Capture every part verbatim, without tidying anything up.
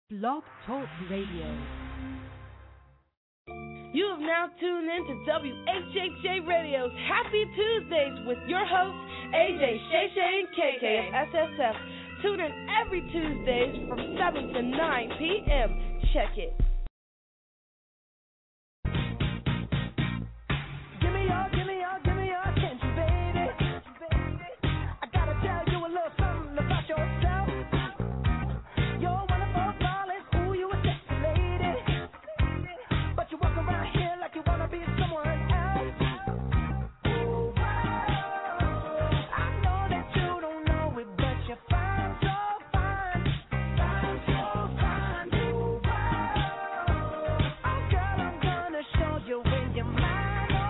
Blog Talk Radio. You have now tuned in to W H H A Radio's Happy Tuesdays with your hosts, A J, Shay Shay, and K K of S S F. Tune in every Tuesdays from seven to nine p.m. Check it. Give me your, give me your, give me your attention, baby. I gotta tell you a little something about yourself. You're wonderful, darling. Ooh, you a sexy lady. But you walk around here like you wanna be someone else. Ooh, I know that you don't know it, but you're fine, so fine, fine, so fine. Ooh, oh, girl, I'm gonna show you when you're mine.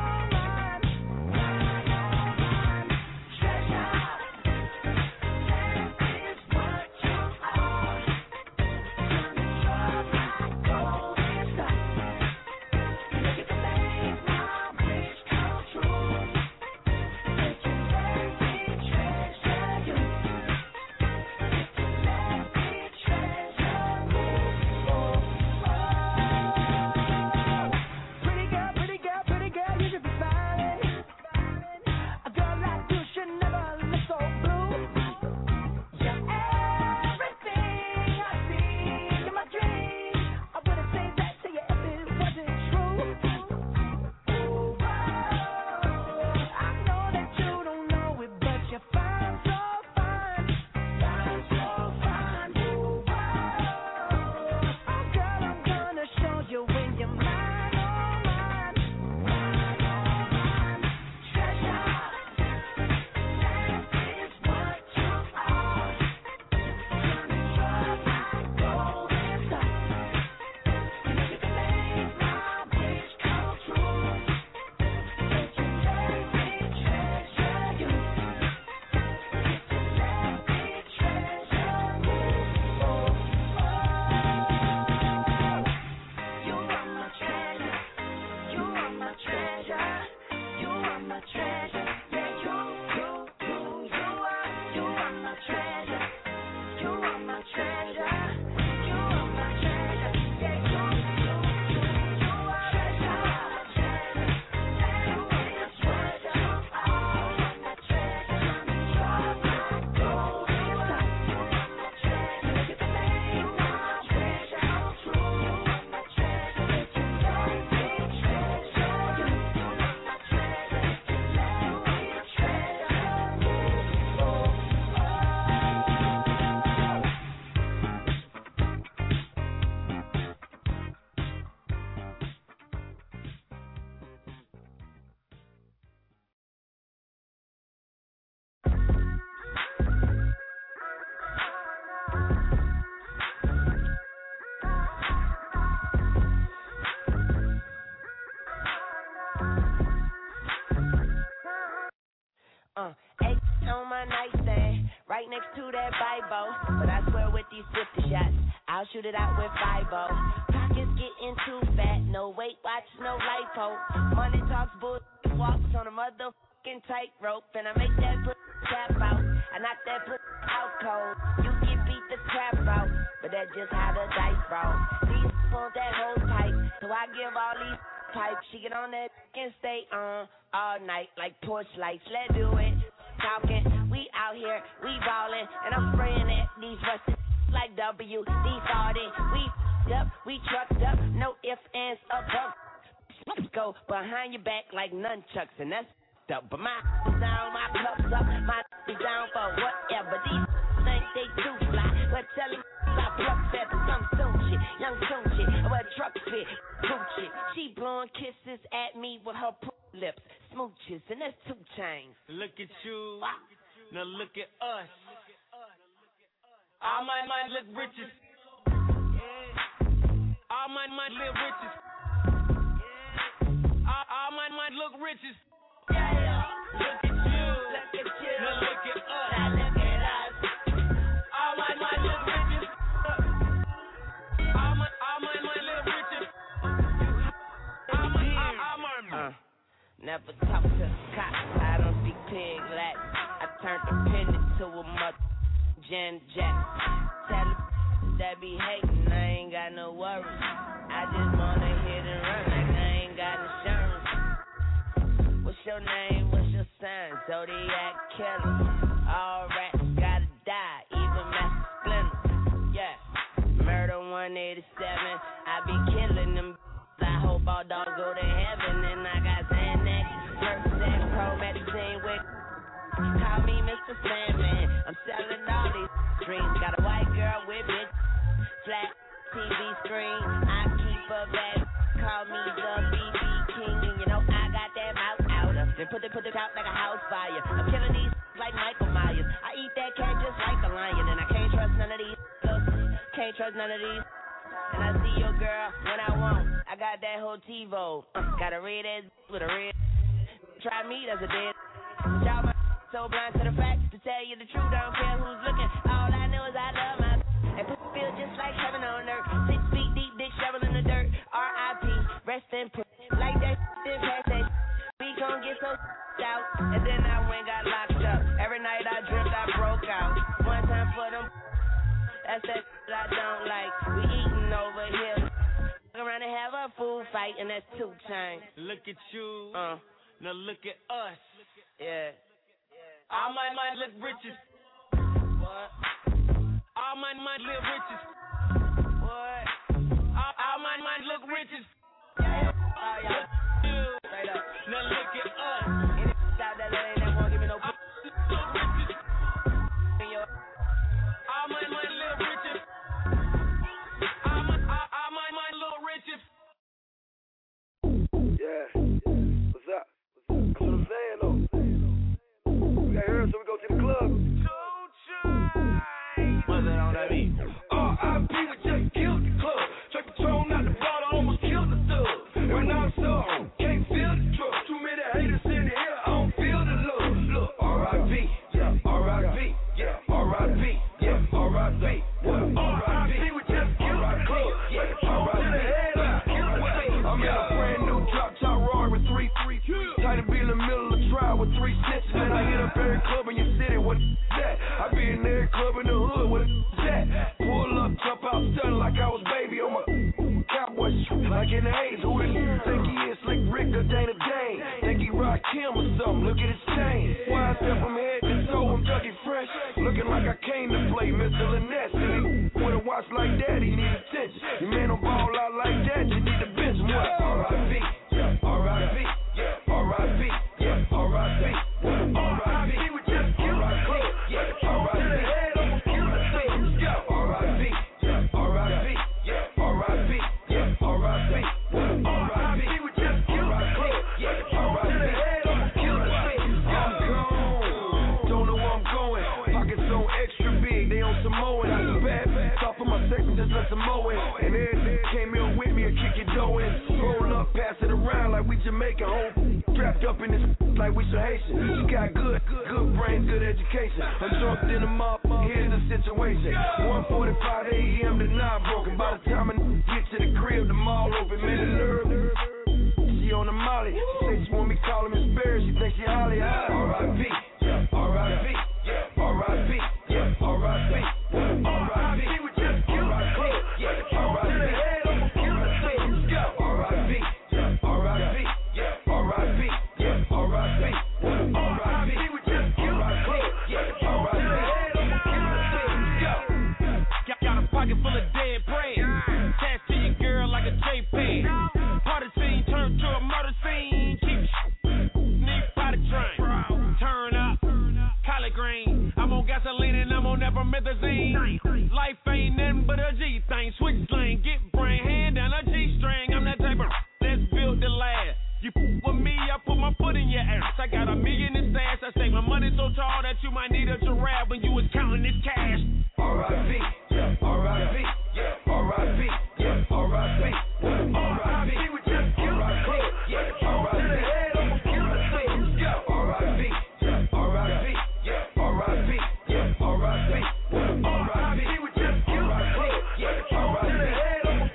Uh, eight on my nightstand, right next to that Bible. But I swear with these fifty shots, I'll shoot it out with five oh. Pockets getting too fat, no weight watch, no lipo. Money talks, bull walks on a motherfucking tightrope. And I make that put tap out, I knock that put out cold. You get beat the crap out, but that's just how the dice roll. These want that whole pipe, so I give all these pipe, she get on that and stay on all night like porch lights. Let's do it. Talking, we out here, we ballin', and I'm spraying at these rusted like W D forty. We up, we trucked up, no ifs, ands, above. Go behind your back like nunchucks, and that's up. But my is down, my cups up, my is down for whatever. These think they too fly, but tell them I pluck feathers, I'm Sochi, young Sochi, where truck fit, Gucci. She blowing kisses at me with her lips, smooches, and that's two chains. Look at you, now look at us. All my mind look riches. All my mind live riches. All, all my mind look riches. Yeah, look at you, look at you, now look at us. Now look at us. All my mind look riches. All my, all my mind live riches. All my, all, all my. Uh, never talk to cops. I don't speak pig Latin. I turned the pen into a mother. Jen Jack. Tell them that be hating. I got no worries. I just wanna hit and run like I ain't got insurance. What's your name? What's your sign? Zodiac killer. All rats gotta die, even Master Splinter. Yeah. Murder one eighty-seven. I be killing them. I hope all dogs go to heaven. And I got Xanax, Percocet, Promethazine with. Call me Mister Sandman. I'm selling all these dreams. Got a white girl with it. Flat T V screen. I keep a bad. Call me the B B King. And you know I got that mouth out of. Then put it, put it out like a house fire. I'm killing these like Michael Myers. I eat that cat just like a lion. And I can't trust none of these. Can't trust none of these. And I see your girl when I want. I got that whole TiVo. Uh, got a red ass with a red. Try me, that's a dead. Y'all my so blind to the facts. To tell you the truth, I don't care who's looking. All I know is I love my. And put feel just like heaven on earth. Six feet deep, dick shovel in the dirt. R I P, rest in peace. Like that, then pass that. We gon' get so out. And then I went got locked up. Every night I dreamt I broke out. One time for them. That's that I don't like. We eating over here. Look around and have a food fight, and that's two chains. Look at you. Uh, now look at us. yeah. All my mind look riches. What? All my mind live riches. What? All, all my mind look riches. Yeah. Oh, yeah. Look at you. Straight up. Now look at us. Any out there that ain't that won't give me no All p- riches. in your. All my mind live riches. All my, all, all my mind little riches. Yeah. What's up? That's what I'm saying, though. We got here, so we go to the club. What's that on that beat? R I P we just killed the club. Straight Patron out the bottle, almost killed the thug. Right now I'm so can't feel the truck. Too many haters in the air, I don't feel the love. Look, R I P, yeah, R I P, yeah, R I P, yeah, R I P, what? R I P we just killed the club. Straight Patron to the head, let's kill the thing. I'm in a brand new drop top Rory with three, three, tight to be in the middle of the trial with three snitches. And I hit up every club in your city, what that? I be in every club in the hood, what that? Pull up, jump out, stunning like I was baby on my cowboy shoes. Like in the eighties, who the think he is? Slick Rick or Dana Dane? Think he rock Kim or something? Look at his chain. Why I step from head to toe, I'm Dougie Fresh. Looking like I came to play Mister Lynette. With a watch like that, he need attention. Your man don't ball out like that, you need to bench him. What? R I P, yeah, R I P, yeah, R I P, yeah, R I P, what? R I P, we just killed the club. Yeah, R I P, almost killed the thing. Yeah, R I P, yeah, R I P, yeah, R I P, yeah, R I P, what? R I P, we just killed the club. Yeah, R I P, almost killed the thing. I'm gone, don't know where I'm going. Pockets so extra big, they on some mowing. I do bad, top of my section, just let some mowing. And then came in with me and kick your dough in. Roll up, pass it around like we Jamaican. Whole strapped up in this like we some Haitian. She got good, good brains, good education. I'm drunk in the mob, here's the situation. one forty-five a.m. to nine broken. By the time I get to the crib, the mall open, man, the nerve. She on the molly. She say she want me call him Miss Barry. She think she Holly high. R I P, yeah, R I P, yeah, R I P, yeah, R I P, R I P, we just killed the club. Yeah, R I P, almost killed the thing. Yeah, R I P, yeah, R I P, yeah, R I P, yeah, R I P, R I P, we just killed the club. Yeah, R I P, almost killed the thing. Yeah. Got, got a pocket full of dead bread. Attached to your girl like a J-Pad. Party scene turned to a murder scene. Keep need body train. Turn up, collard green. I'm on gasoline and I'm on nepromethazine. Life ain't nothing but a G thing. Switch lane, get brain, hand down a G string. I'm that type of that's built to last. You with me, I put my foot in your ass. I got a million in stash. I say my money so tall that you might need a giraffe when you was counting this cash. R I P, yeah, R I P, yeah, R I P, yeah, R I P, R I P, we just killed the club. Yeah, R I P, almost killed the thing. Yeah, R I P, yeah, R I P, yeah, R I P, yeah, R I P, R I P, we just killed the club. Yeah, R I P, almost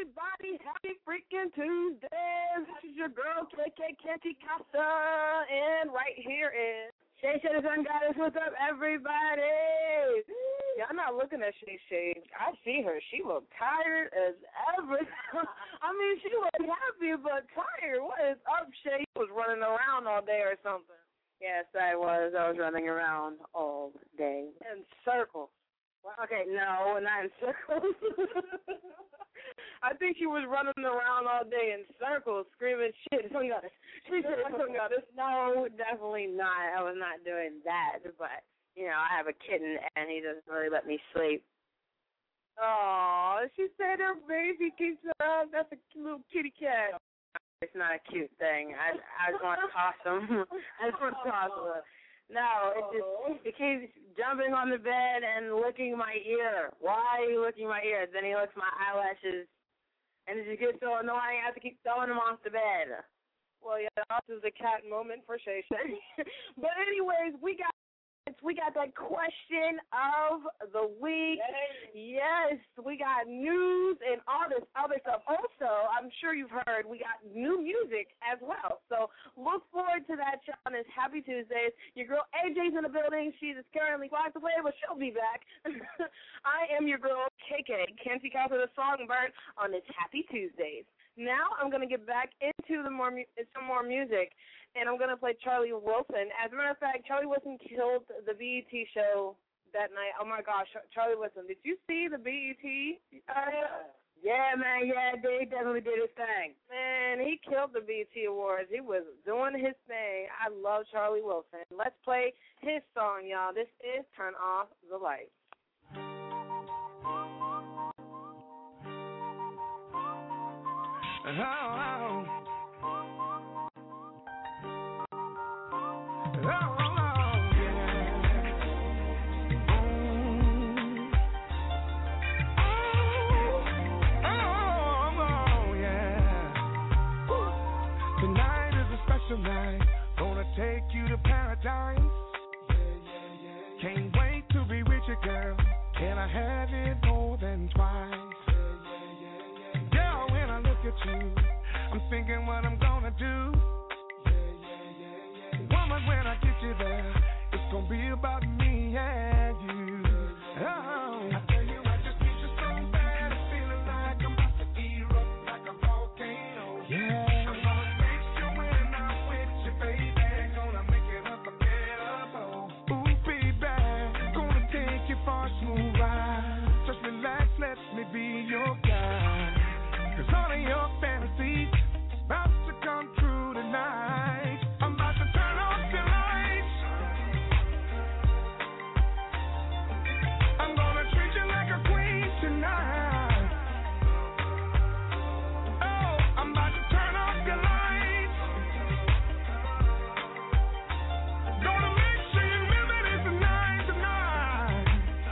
everybody. Happy freaking Tuesday. This is your girl, K K Canty Casa, and right here is Shay Shay the Sun Goddess. What's up, everybody? Y'all not looking at Shay Shay. I see her. She looked tired as ever. I mean, she looked happy but tired. What is up, Shay? You was running around all day or something. Yes, I was. I was running around all day. In circles. Well, okay, no, not in circles. I think she was running around all day in circles, screaming, shit, son got us. She said, son got us. No, definitely not. I was not doing that. But, you know, I have a kitten, and he doesn't really let me sleep. Oh, she said her baby keeps her up. That's a little kitty cat. It's not a cute thing. I I just want to toss him. I just want to toss him. No, it just it keeps jumping on the bed and licking my ear. Why are you licking my ear? Then he licks my eyelashes, and it just gets so annoying. I have to keep throwing him off the bed. Well, yeah, this is a cat moment for Shay Shay. But anyways, we got. We got that question of the week. Yes, we got news and all this other stuff. Also, I'm sure you've heard, we got new music as well. So look forward to that, y'all, on this Happy Tuesdays. Your girl A J's in the building. She is currently locked away, but she'll be back. I am your girl, K K, Canty Casa the Songbird, on this Happy Tuesdays. Now I'm going to get back into the more mu- some more music, and I'm going to play Charlie Wilson. As a matter of fact, Charlie Wilson killed the B E T show that night. Oh, my gosh, Charlie Wilson. Did you see the B E T? Uh, yeah, man, yeah, they definitely did his thing. Man, he killed the B E T Awards. He was doing his thing. I love Charlie Wilson. Let's play his song, y'all. This is Turn Off the Lights. Oh, oh. Oh, oh, yeah. Oh, oh, oh, yeah. Tonight is a special night. Gonna take you to paradise. Yeah, yeah, yeah. Can't wait to be with you, girl. Can I have it more than twice? At you. I'm thinking what I'm gonna do. Yeah, yeah, yeah, yeah. Woman, when I get you there, it's gonna be about me and you. Oh, I tell you, I just need you so bad. I'm feeling like I'm about to erupt like a volcano. Yeah, I'm gonna make you when I'm with you, baby. Gonna make it unforgettable. Ooh, baby, gonna take you for a smooth ride. Just relax, let me be your guide. Cause all of your fantasies about to come true tonight. I'm about to turn off the lights. I'm gonna treat you like a queen tonight. Oh, I'm about to turn off the lights. Gonna make sure you remember this tonight, tonight.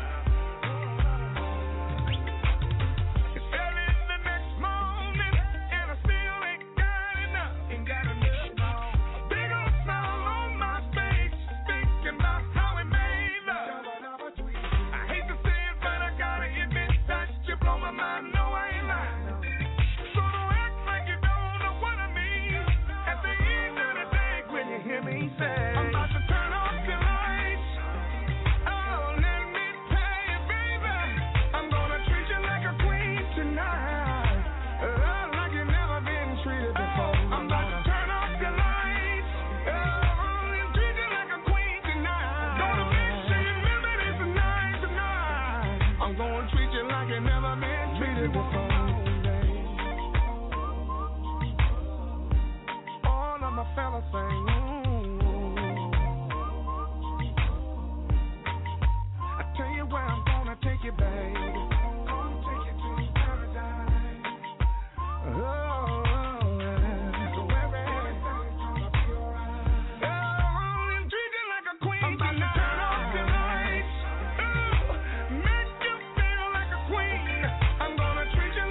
It's early the next morning, and I still ain't got enough, ain't got enough, no. A big old smile on my face, thinking about how we made love. I hate to say it, but I gotta admit that you blow my mind, no, I ain't lying. So don't act like you don't know what I mean. At the end of the day, when you hear me say, I'm about to turn off the lights. Oh, let me tell you, baby, I'm gonna treat you like a queen tonight. Oh, like you've never been treated before. I'm about to turn off the lights. Oh, and treat you like a queen tonight. Gonna make sure you remember this tonight, tonight. I'm gonna treat you like you've never been treated before. All of my fellas say, ooh. I tell you where I'm gonna take you, baby. Gonna take you to paradise. Oh, yeah. So everything's gonna be alright. Oh, and treat you like a queen. I'm about to turn off the lights. Oh, make you feel like a queen. I'm gonna treat you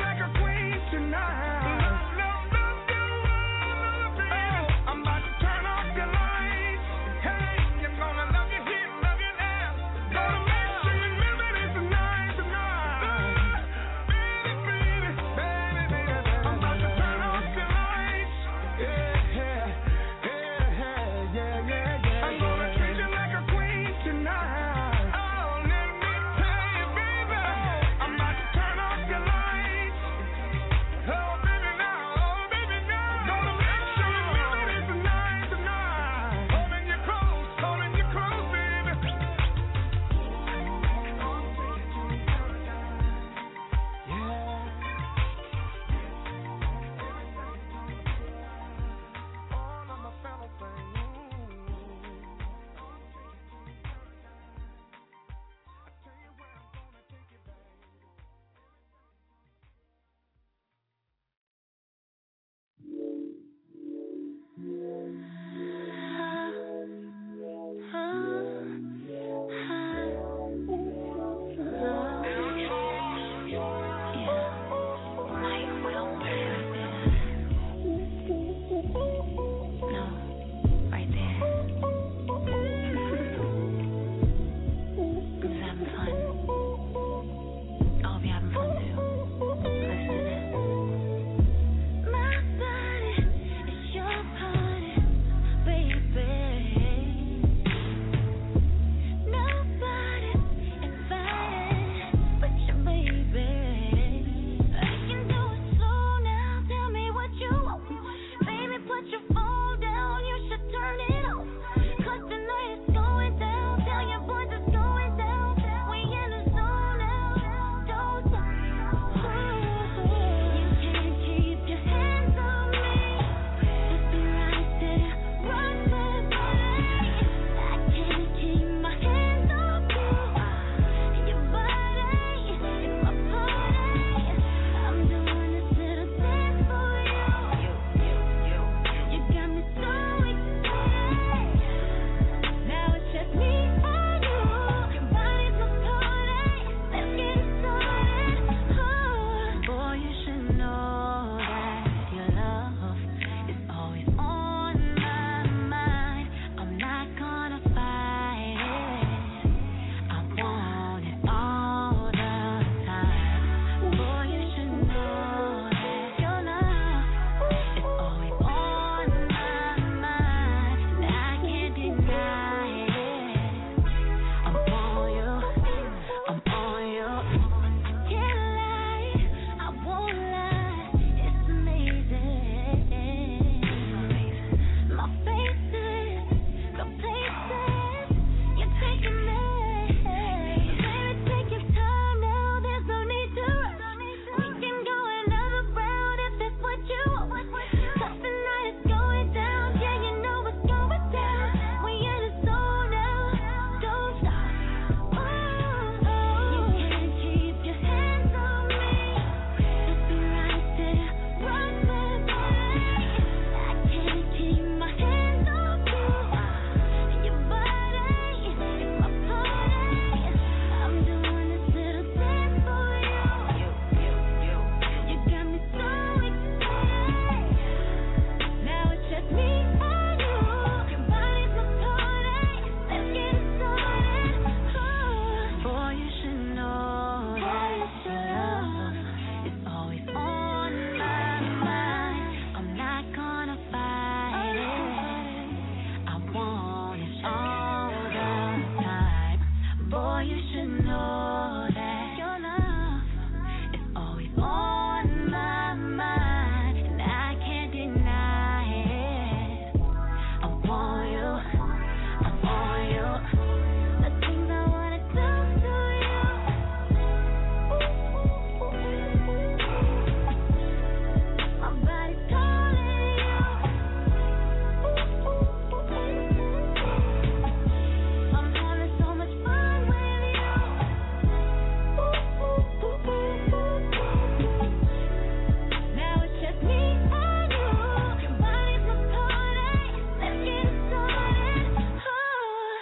you should know that your love is always on my mind, and I can't deny it. I want you, I want you. The things I wanna do to you. My body's calling you. I'm having so much fun with you. Now it's just me and you. Your body's my party. Let's get it started. Oh.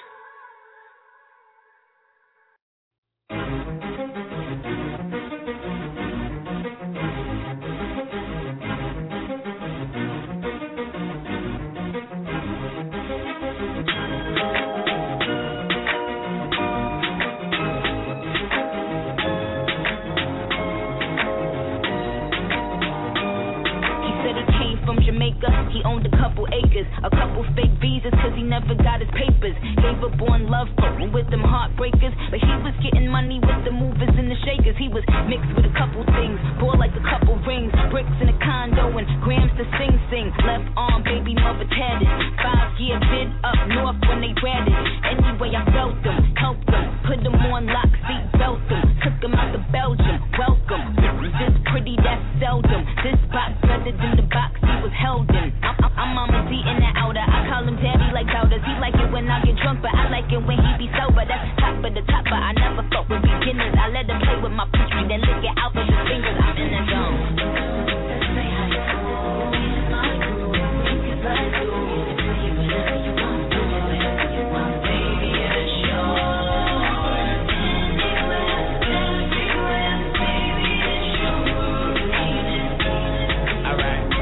He said he came from Jamaica, he owned a couple acres, a couple fake visas cause he never got his papers. Gave up on love for with them heartbreakers, but he was getting money with the movers and the shakers. He was mixed with a couple things, bought like a couple rings, bricks in a condo and grams to sing sing. Left arm, baby mother tatted, five year bid up north when they ratted. Anyway I felt them, helped them, put them on lock, seat belt them, took them out to Belgium, welcome. This pretty, that's seldom, this box better than the box he was held in. I'm, I'm, I'm Mama D in the outer, I call him daddy like powders. He like it when I get drunk, but I like it when he be sober. That's top of the top, but I never fuck with beginners. I let him play with my pussy, then lick it out with his fingers. I'm in the zone. Say how you feel, it's my groove, it's like you. You whatever you want, do whatever you want, baby, it's yours. Anywhere, everywhere, baby, it's yours. Alright.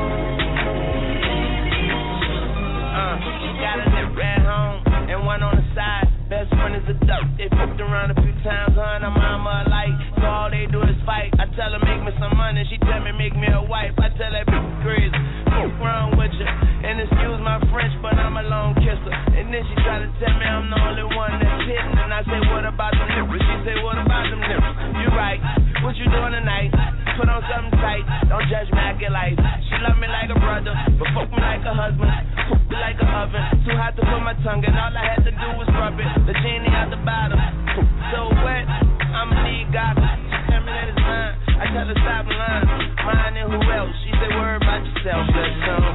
Uh, got a nip at home and one on the side. Best friend is a duck. They fucked around a few times, huh? And I'm mama alike. So all they do is fight. I tell her make me some money. She tell me make me a wife. I tell that bitch crazy. Fuck around with you. And excuse my French, but I'm a lone kisser. And then she try to tell me I'm the only one that's hitting. And I say, what about them nipples? She say, what about them nipples? You right. What you doing tonight? Put on something tight. Don't judge me, I get life. She love me like a brother, but fuck me like a husband. Cook me like a oven. Too hot to put my tongue in. All I had to do was rub it. The genie out the bottom. So wet, I'ma need goggles. She tell me that it's mine. I tell her stop lying. Mine and who else? She say worry about yourself. Good song.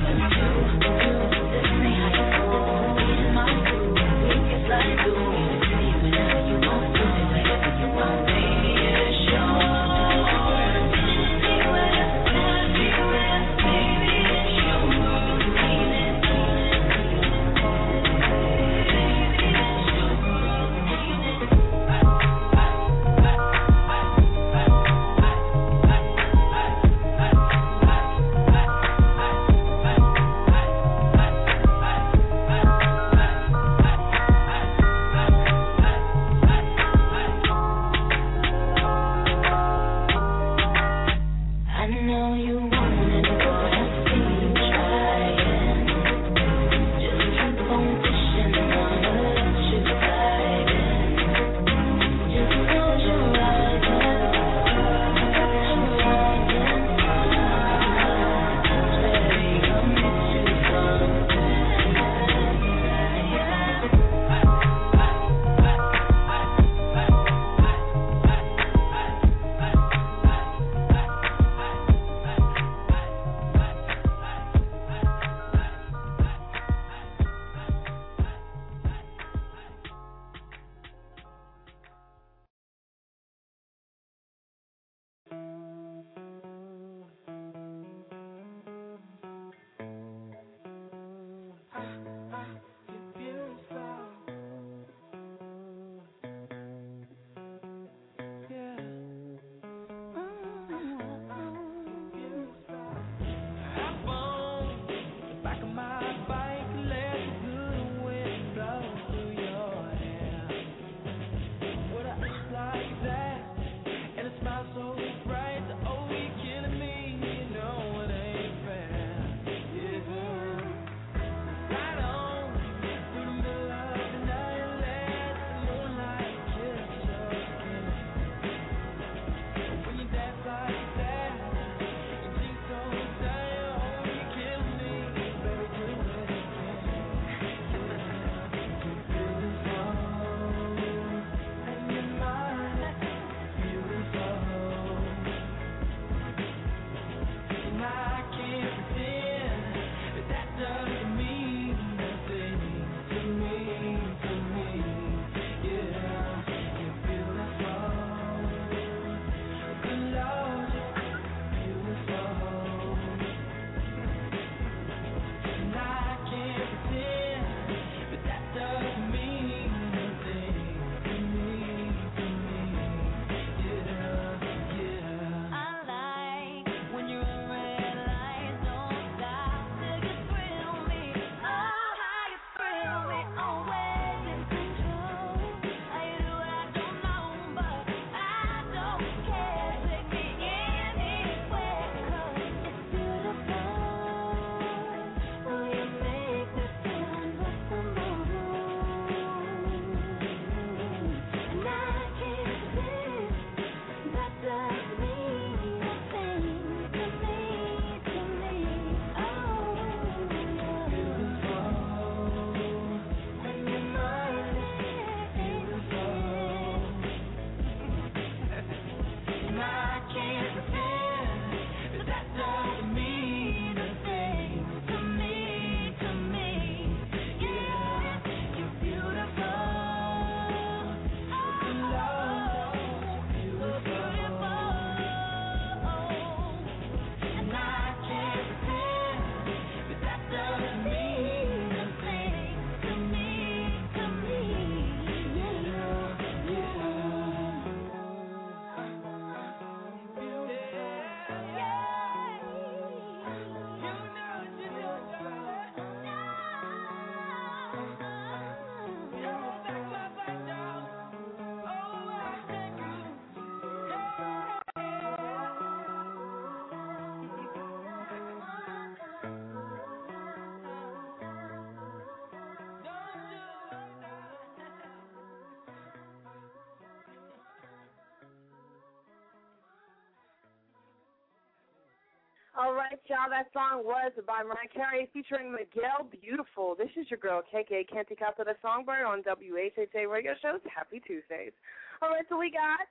right, y'all. That song was by Mariah Carey featuring Miguel Beautiful. This is your girl, K K Canty Casa the Songbird on W H H A Radio Shows. Happy Tuesdays. All right, so we got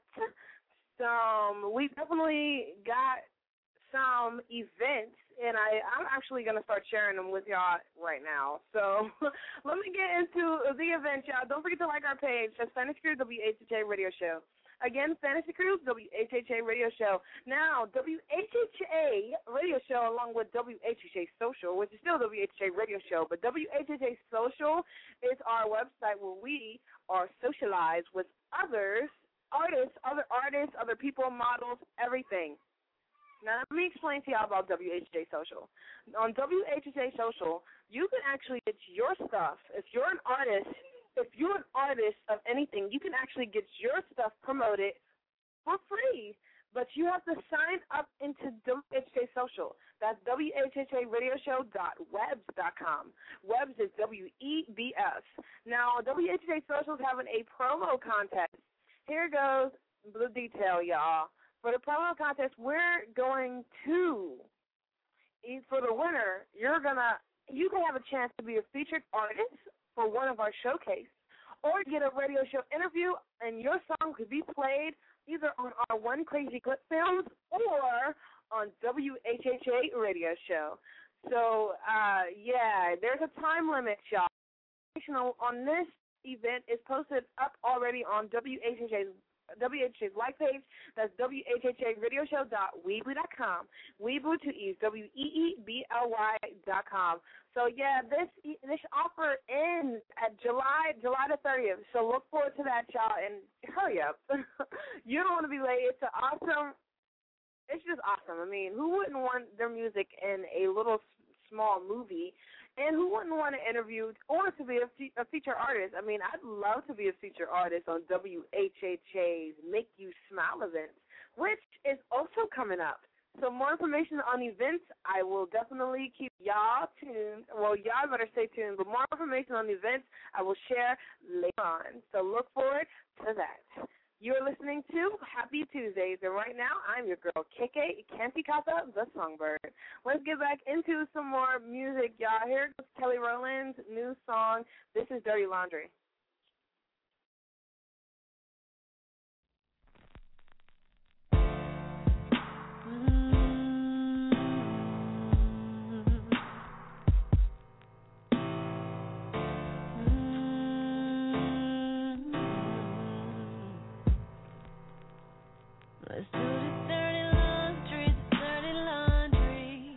some, we definitely got some events, and I, I'm actually going to start sharing them with y'all right now. So let me get into the event, y'all. Don't forget to like our page. That's Fantasy Crew W H H A Radio Show. Again, Fantasy Crew W H H A Radio Show. Now, W H H A Radio Show along with W H H A Social, which is still W H H A Radio Show, but W H H A Social is our website where we are socialized with others, artists, other artists, other people, models, everything. Now, let me explain to y'all about W H H A Social. On W H H A Social, you can actually get your stuff. If you're an artist, if you're an artist of anything, you can actually get your stuff promoted for free. But you have to sign up into W H H A Social. That's W H H A radio show dot webs dot com. Webs is W E B S. Now, W H H A Social is having a promo contest. Here goes the detail, y'all. For the promo contest, we're going to, for the winner, you're going to, you can have a chance to be a featured artist for one of our showcases, or get a radio show interview, and your song could be played either on our One Crazy Clip films or on W H H A Radio Show. So, uh, yeah, there's a time limit, y'all. On this event is posted up already on W H H A's W H H A's like page. That's W H H A radio show dot weebly dot com. Weebly to ease, W E E B L Y dot com. So, yeah, this this offer ends at July July the thirtieth. So look forward to that, y'all, and hurry up. You don't want to be late. It's an awesome, it's just awesome. I mean, who wouldn't want their music in a little small movie? And who wouldn't want to interview or to be a, fe- a feature artist? I mean, I'd love to be a feature artist on W H H A's Make You Smile events, which is also coming up. So more information on events, I will definitely keep y'all tuned. Well, y'all better stay tuned. But more information on events, I will share later on. So look forward to that. You're listening to Happy Tuesdays, and right now I'm your girl, K K Canty Casa, the Songbird. Let's get back into some more music, y'all. Here goes Kelly Rowland's new song. This is Dirty Laundry. Let's do this dirty laundry, this dirty laundry.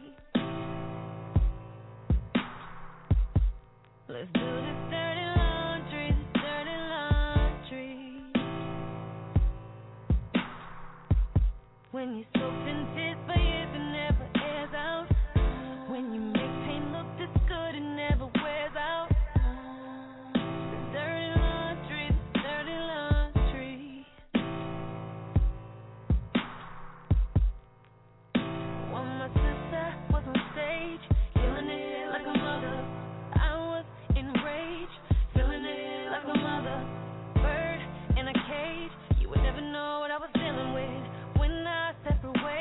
Let's do this dirty laundry, this dirty laundry. When you soak and sit for years, it never airs out. When you make paint look this good, it never wears out. This dirty laundry, this dirty laundry. When my sister was on stage, killing it like a mother, I was enraged, feeling it like a mother. Bird in a cage, you would never know what I was dealing with when I stepped away.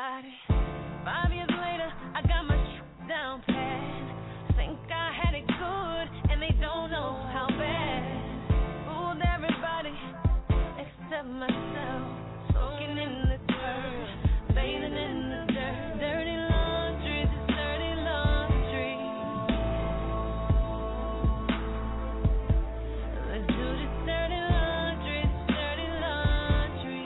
everybody. Five years later, I got my shit down pat. Think I had it good, and they don't know how bad. Fooled everybody except myself. Soaking in the dirt, bathing in the dirt. Dirty laundry, this dirty laundry. Let's do this dirty laundry, this dirty laundry.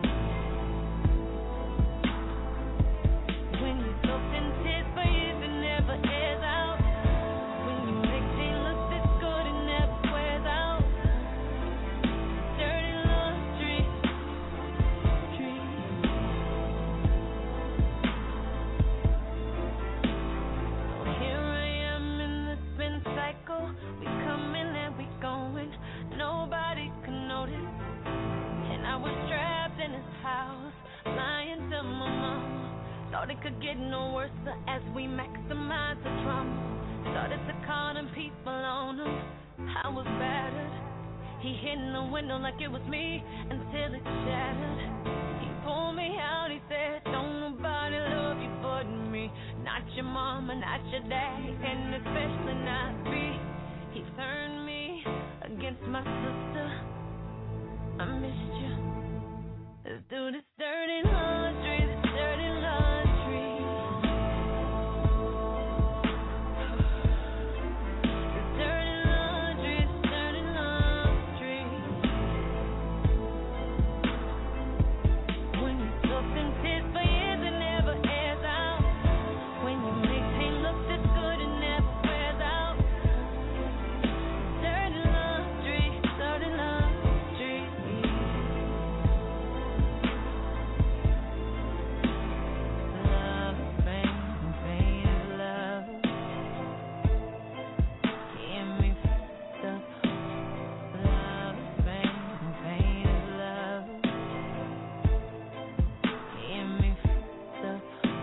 When you soaked in tears for years, it never airs out. When you make tea look this good, it never wears out. Dirty laundry. Here I am in the spin cycle. We coming and we going. Nobody can notice. And I was trapped in this house, lying to my mama. Thought it could get no worse as we maximize the drama. Started to call them people on him. I was battered. He hit in the window like it was me until it shattered. He pulled me out, he said, don't nobody love you but me. Not your mama, not your daddy, and especially not me. He turned me against my sister. I missed you. Let's do this dirty laundry, this dirty laundry. This dirty laundry, this dirty laundry. When you soak in tears for years, it never airs out. When you make pain look this good, it never wears out. Dirty laundry, dirty laundry. Love is pain, and pain is love. Give me stuff. Love is pain, and pain is love. Give me stuff.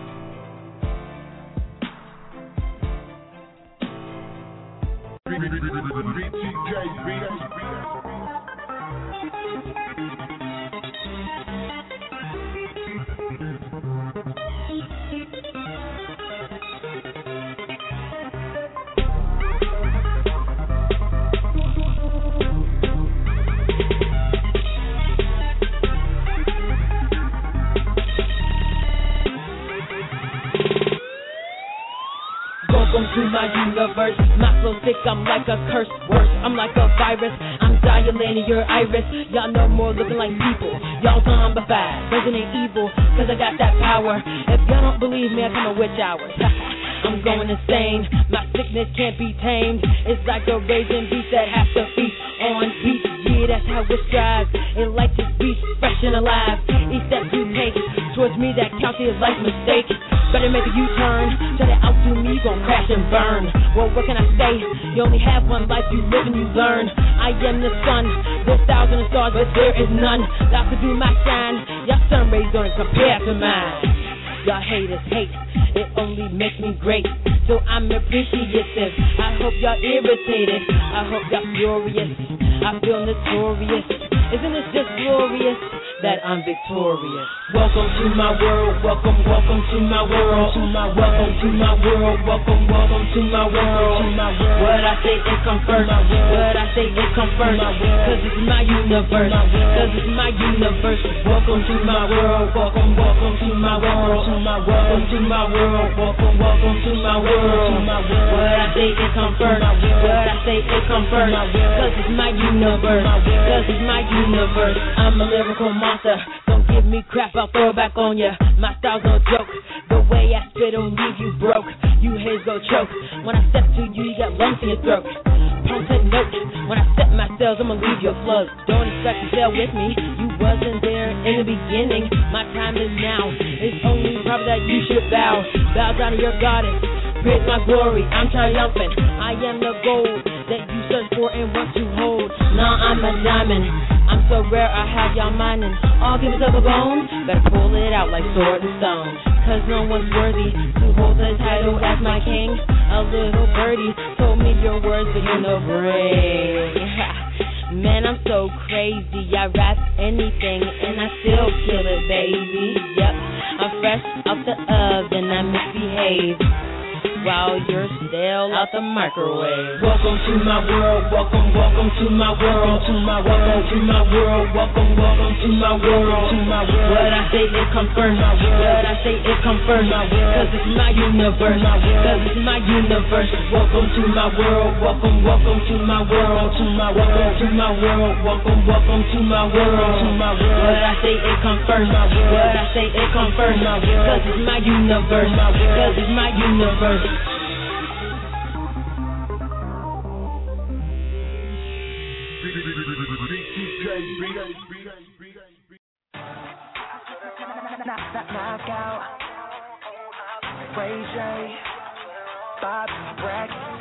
B T K, Welcome to my universe. Not so sick, I'm like a curse. Worse, I'm like a virus. I'm dilating your iris. Y'all no more looking like people. Y'all zombified, Resident Evil, cause I got that power. If y'all don't believe me, I come in witch hours. I'm going insane. My sickness can't be tamed. It's like a raging beast that has to feast on beat. Yeah, that's how it strives. It likes its beast fresh and alive. Each step you take towards me, that counts as life mistake. Better make a U-turn. Try to outdo me, gon' crash and burn. Well, what can I say? You only have one life, you live and you learn. I am the sun. There's thousands of stars, but there is none. Thou could do my shine. Your sun rays don't compare to mine. Y'all haters hate, it only makes me great. So I'm appreciative. I hope y'all irritated. I hope y'all furious. I feel notorious. Isn't it just glorious that I'm victorious? Welcome to my world. Welcome, welcome to my world. Welcome to my world. Welcome, welcome to my world. What I say it comes first. What I say it comes first. Cause it's my universe. Cause it's my universe. Welcome to my world. Welcome, welcome to my world. Welcome to my world. Welcome, welcome to my world. What I say it comes first. What I say it comes first. Cause it's my universe. Cause it's my universe. I'm a lyrical monster. Don't give me crap, I'll throw it back on ya. My style's no joke. The way I spit don't leave you broke. You haters go choke. When I step to you, you got lumps in your throat. Don't take note. When I set my cells, I'ma leave your flows. Don't expect to sail with me. You wasn't there in the beginning. My time is now. It's only proper that you should bow. Bow down to your goddess. Praise my glory. I'm triumphant. I am the gold that you search for and want to hold. Now I'm a diamond. I'm so rare, I have y'all mining. All give us up a bone. Better pull it out like sword and stone. Cause no one's worthy to hold the title as my king. A little birdie told me your words, but you no brain. Man, I'm so crazy. I rap anything and I still kill it, baby. Yep. I'm fresh out the oven, I misbehave while you're still out the microwave. Welcome to my world, welcome, welcome to my world, to my welcome to my world, welcome, welcome to my world, to my world. What I say it comes first, what I say it comes first, cause it's my universe, cause it's my universe. Welcome to my world, welcome, welcome to my world, to my welcome to my world, welcome, welcome to my world, to my world. What I say it comes first, what I say it comes first, cause it's my universe, cause it's my universe. Knockout, Ray J, Bob Brackett,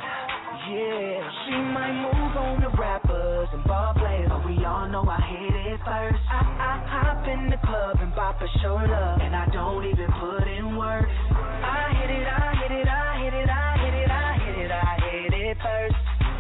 yeah. She might move on to rappers and ball players, but we all know I hit it first. I, I hop in the club and bop a shoulder, and I don't even put in work. I hit it, I hit it, I hit it, I hit it, I hit it, I hit it first.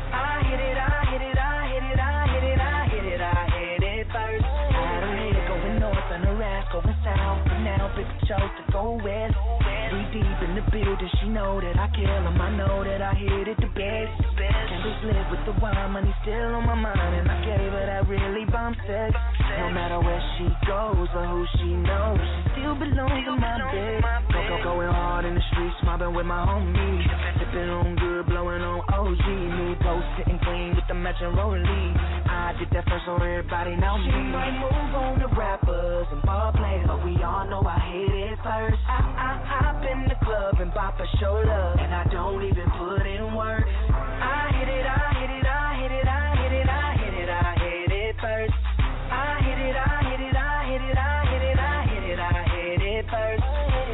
I hit it, I hit it, I hit it, I hit it, I hit it, I hit it first. I don't hate it going north and the rest going south, but now big show to go west. We deep in the building, she know that I kill 'em, I know that I hit it the best. Candles lit with the wine, money still on my mind, and I gave her that really bomb sex. No matter where she goes or who she knows, she still belongs in my bed. Go, go, going hard in the streets, mobbing with my homies, sipping on good, blowing on O G. New post sitting clean with the matching rollie. I did that first so everybody know me. She might move on to rappers and ball players, but we all know I hit it first. I, I hop in the club and bop a shoulder, and I don't even put in work. I hit it, I hit it, I hit it, I hit it, I hit it, I hit it first. I hit it, I hit it, I hit it, I hit it, I hit it, I hit it first.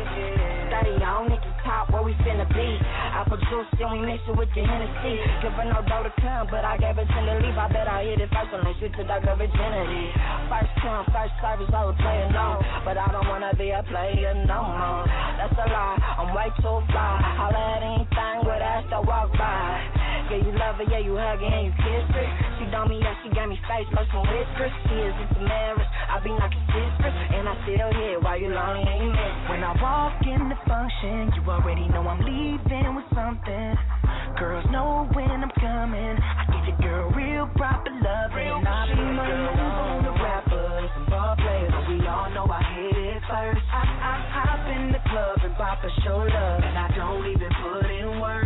Daddy, I don't need to talk where we finna be. I put juice and we mix it with the Hennessy. Give her no dough to come, but I gave it to the leave. I bet I hit it first unless you took that girl virginity. First come, first service, I was playing no, but I don't wanna be a player no more. That's a lie, I'm way too fly. I'll let anything with ass to walk by. Yeah, you love her, yeah, you hug her and you kiss her. She done me up, she got me face, first some whiskers. She is into marriage, I be knocking sisters, and I still here while you lonely and you miss. When I walk in the function, you already know I'm leaving with something. Girls know when I'm coming, I give your girl real proper loving. I be my move on the rappers and ball players, but we all know I hit it first. I, I hop in the club and bop a shoulder, and I don't even put in work.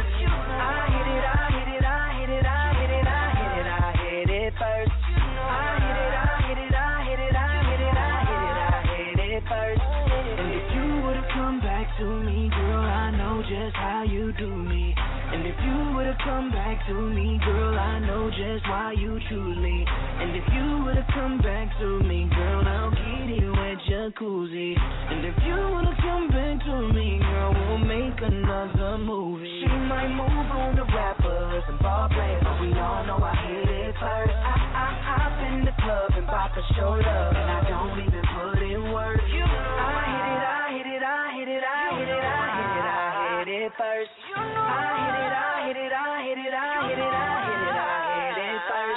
I hit it, I hit it, I hit it, I hit it, I hit it, I hit it first. I hit it, I hit it, I hit it, I hit it, I hit it, I hit it first. And if you would've come back to me, girl, I know just how you do me. And if you would've come back to me, girl, I know just why you choose me. And if you would've come back to me, girl, I'll get you a jacuzzi. And if you would've come back to me, girl, we'll make another movie. She might move on to rappers and ball players, but we all know I hit it first. I, I hop in the club and bop a shoulder, and I don't even put in work. I hit it, I hit it, I hit it, I hit it, I hit it, I hit it first. I hit it, I hit it, I hit it, I hit it, I hit it, I hit it first.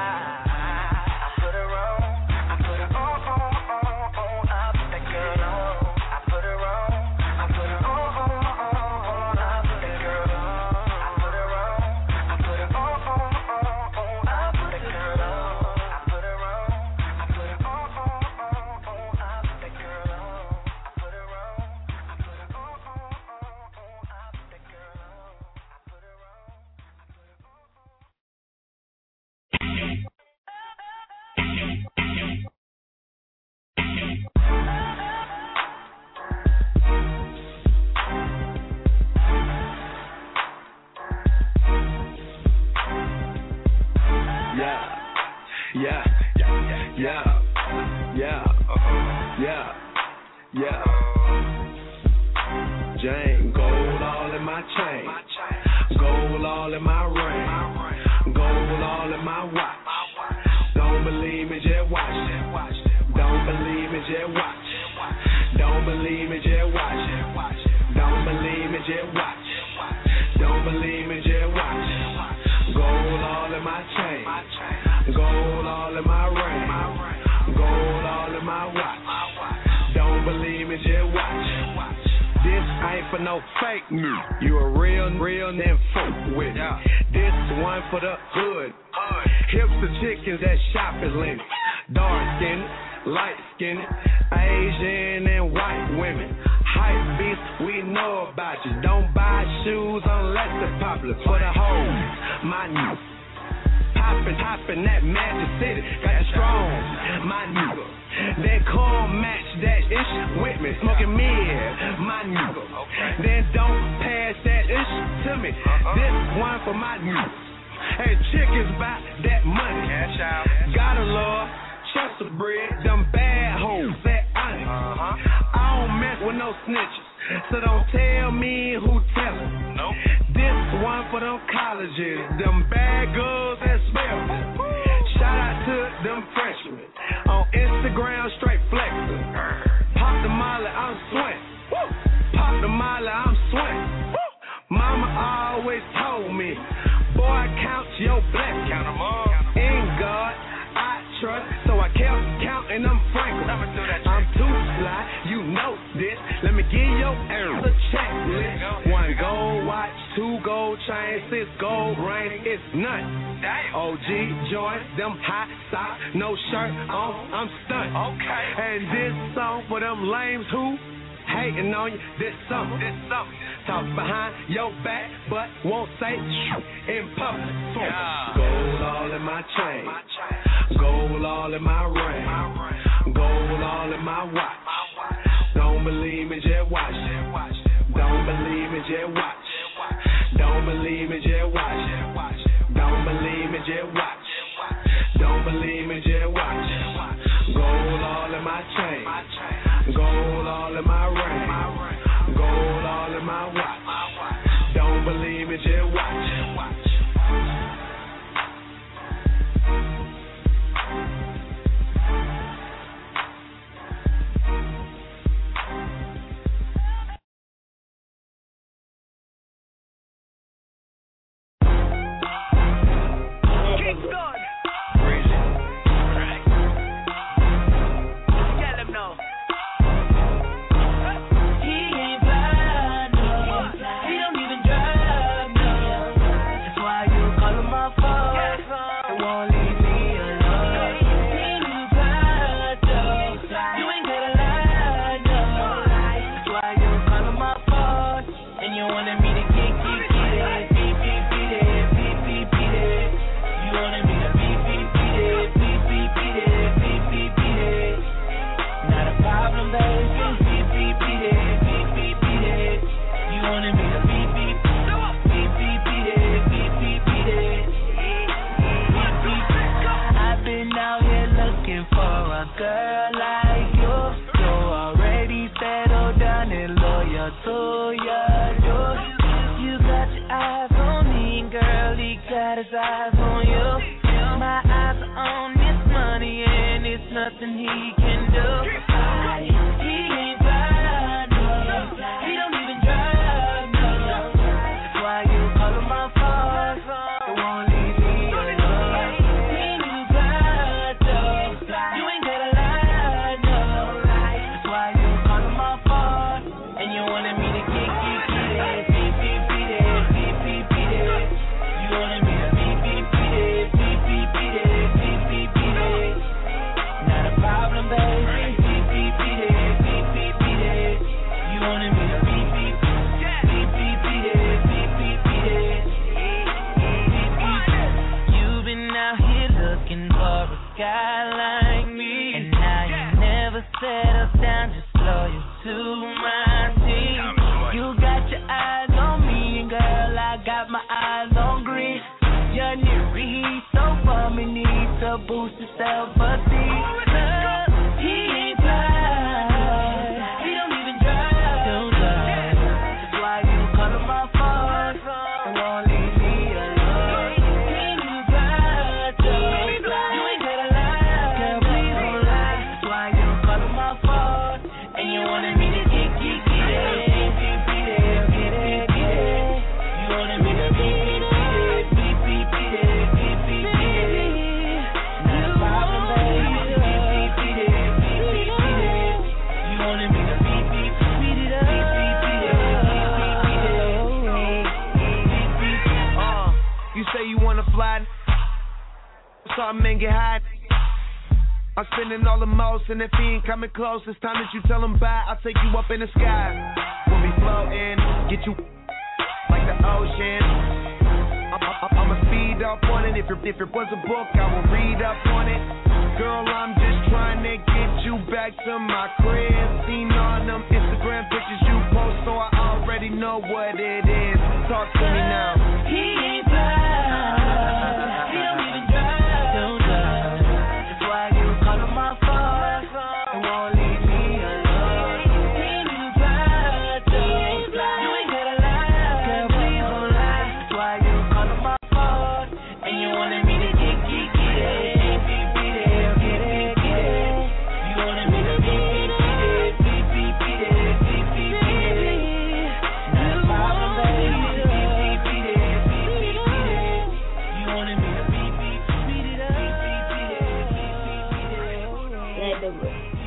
I put her on, I put her on, on, on, on. I put that girl on. I put her on, I put her on, on, on, on. I put that girl on. I put her on, I put her on, on, on, on. I put that girl on. I put her on, I put her on, on, on, on. I put that girl on. I put her on, I put her on, on, on, on. I put that girl on. Yeah, yeah, yeah, yeah, yeah, yeah. Jane, gold all in my chain, gold all in my ring, gold all in my watch. Don't believe me, just watch. Don't believe me, just watch. Don't believe me, just watch. Don't believe me, just watch. Don't believe me, just watch. Gold all in my chain, gold all in my ring, gold all in my watch. Don't believe me, just watch. for no fake news. You a real, real, and folk with it. This one for the hood. Hipster chickens that shop at Lenny. Dark skinned, light skinned, Asian and white women. Hype beats, we know about you. Don't buy shoes unless they're popular. For the hoes, my new. Poppin', poppin' that Magic City. Got it strong, my nigga. Then come match that ish with me. Smoking mid, my nigga. Then don't pass that ish to me. This one for my nigga. Hey, chickens about that money. Gotta love Chester bread, them bad hoes that honest. Uh-huh. I don't mess with no snitches, so don't tell me who tellin'. Nope. This one for them colleges, them bad girls that spell. Shout out to them freshmen on Instagram, straight flexin'. Pop the molly, I'm sweating. Pop the molly, I'm sweating. Mama always told me, boy, count your blessings. Count 'em up. In God, I trust, so I kept counting them frankly. I'm too sly, you know this. Let me give your errands a checklist. One gold watch, two gold chains, six gold rings, it's nothing. O G joints, them hot socks, no shirt on, I'm stunned. Okay. And this song for them lames who hating on you this summer. This summer. Talk behind your back, but won't say in public. Yeah. Gold all in my chain, gold all in my ring, gold all in my watch. Don't believe me, just watch. Don't believe me, just watch. Don't believe me, just watch. Don't believe me, just watch. Don't believe me, just watch. Gold all in my chain, gold all in my ring, gold all in my watch. Don't believe me, just watch. Baby. get high. I'm spending all the most, and if he ain't coming close, it's time that you tell him bye. I'll take you up in the sky. We'll be floating, get you like the ocean. I'ma speed up on it. If it, if it was a book, I will read up on it. Girl, I'm just trying to get you back to my crib. Seen all them Instagram pictures you post, so I already know what it is. Talk to me now. He ain't blind. He don't even drive. Don't drive. That's why you call him my phone and won't leave me alone. He ain't even blind. You ain't gotta lie. Girl, please don't lie. That's why you call him my phone and you wanted me to get, get, get it. Beat, beat it, get it, get it. You wanted me to beat, beat it, beat, beat, beat it, beat, beat, beat it. Not a problem, baby. Beat, beat, beat it, beat, beat, beat it. You wanted me to beat, beat, beat it up. Beat, beat, beat it, beat, beat, beat it. Yeah, baby.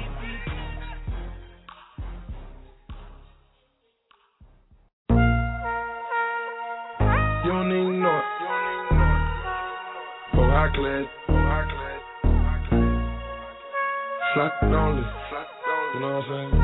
You don't even know it. Oh, high class. Flat only. You know what I'm saying?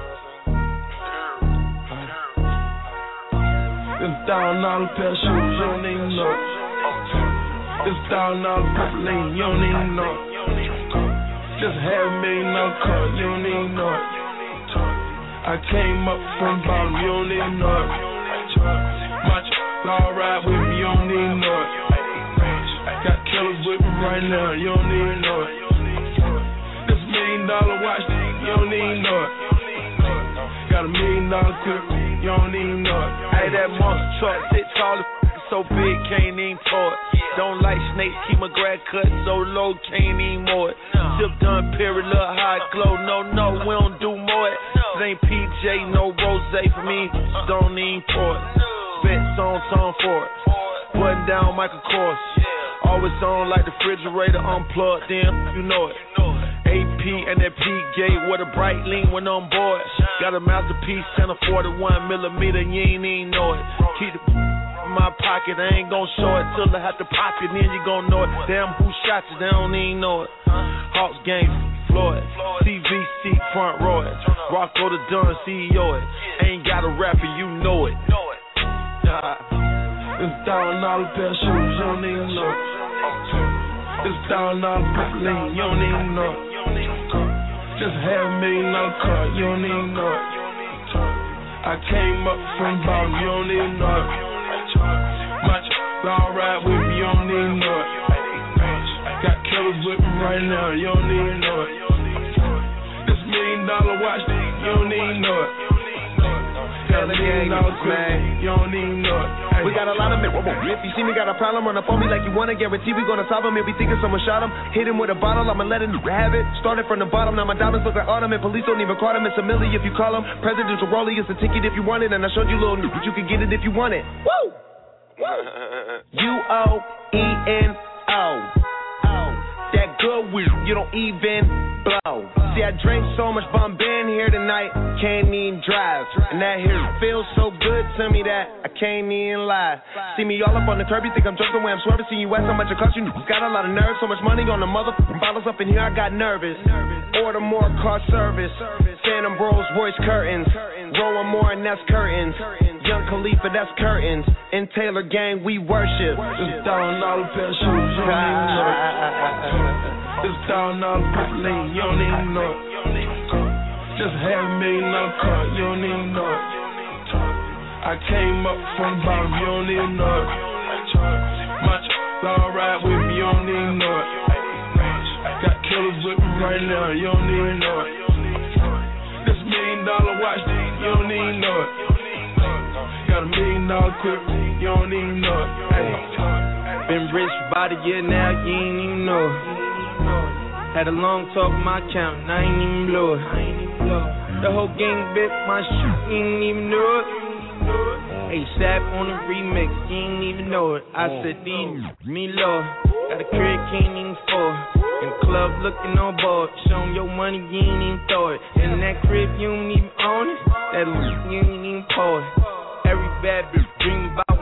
This thousand dollar pair of shoes, you don't even know it. This thousand dollar purple lane, you don't even know it. Just half a million dollar car, you don't even know it. I came up from bottom, you don't even know it. My ch- all ride with me, you don't even know it. Got killers with me right now, you don't even know it. This million dollar watch, you don't even know it. Got a million dollar quick, you don't even know it. Hey, that monster truck, sit tall as f- so big, can't even tow it. Don't like snakes, keep my grad cut so low, can't even mow it. Tip done, period, little high glow, no, no, we don't do more it. It ain't P J, no rose for me, don't even pour it. Spit song, song for it. Button down Michael Kors. Always on like the refrigerator unplugged in, you know it. A P and that P gate with a bright lean when on board. Got a masterpiece and a forty-one millimeter, you ain't even know it. Keep the in my pocket, I ain't gon' show it till I have to pop it, then you gon' know it. Damn, who shot you, they don't even know it. Hawks gang, Floyd, C V C front row it. Rocco the Dunn, C E O it. Ain't got a rapper, you know it. This thousand dollar pair of shoes, you don't even know it. This thousand dollar purple lane, you don't even know it. Just half a million dollar car, you don't even know it. I came up from bottom, you don't even know it. My ch- all ride with me, you don't even know it. Got killers with me right now, you don't even know it. This million dollar watch, you don't even know it. Got a million dollar quick, you don't even know it. We got a lot of men. If you see me got a problem, run up on me like you wanna. Guarantee we gonna solve him. If we thinking someone shot him, hit him with a bottle, I'ma let him have it. Started from the bottom, now my diamonds look like autumn. And police don't even call him. It's a milli if you call him. Presidential rollie, it's a ticket if you want it. And I showed you little, but you can get it if you want it. Woo! U O E N O. That good weed, you don't even blow. See, I drank so much, but I'm been here tonight, can't even drive. And that here feels so good to me that I can't even lie. See me all up on the curb, you think I'm drunk the way I'm swerving. See you ask how much it cost you, got a lot of nerves. So much money on the motherfucking bottles up in here, I got nervous. Order more car service, Phantom Rolls Royce curtains. Rolling more and that's curtains. Young Khalifa, that's curtains. In Taylor Gang, we worship. This thousand dollar pair of shoes, you don't even know it. This thousand dollar purple lane, you don't even know it. Just half a million dollar car, you don't even know it. I came up from the bottom, you don't even know it. My ch- all ride with me, you don't even know it. Got killers with me right now, you don't even know it. This million dollar watch, you don't even know it. Got a million dollar quick, you don't even know it. Hey. Been rich for about a year now, you ain't even know it. Had a long talk with my account, and I ain't even blow it. The whole gang bit my shit, you ain't even know it. A$AP on the remix, you ain't even know it. I said, these me Lord, got a crib, can't even afford. In the club looking on board, show 'em your money, you ain't even throw it. In that crib, you don't even own it. That you ain't even pour it. Every bad bitch dream about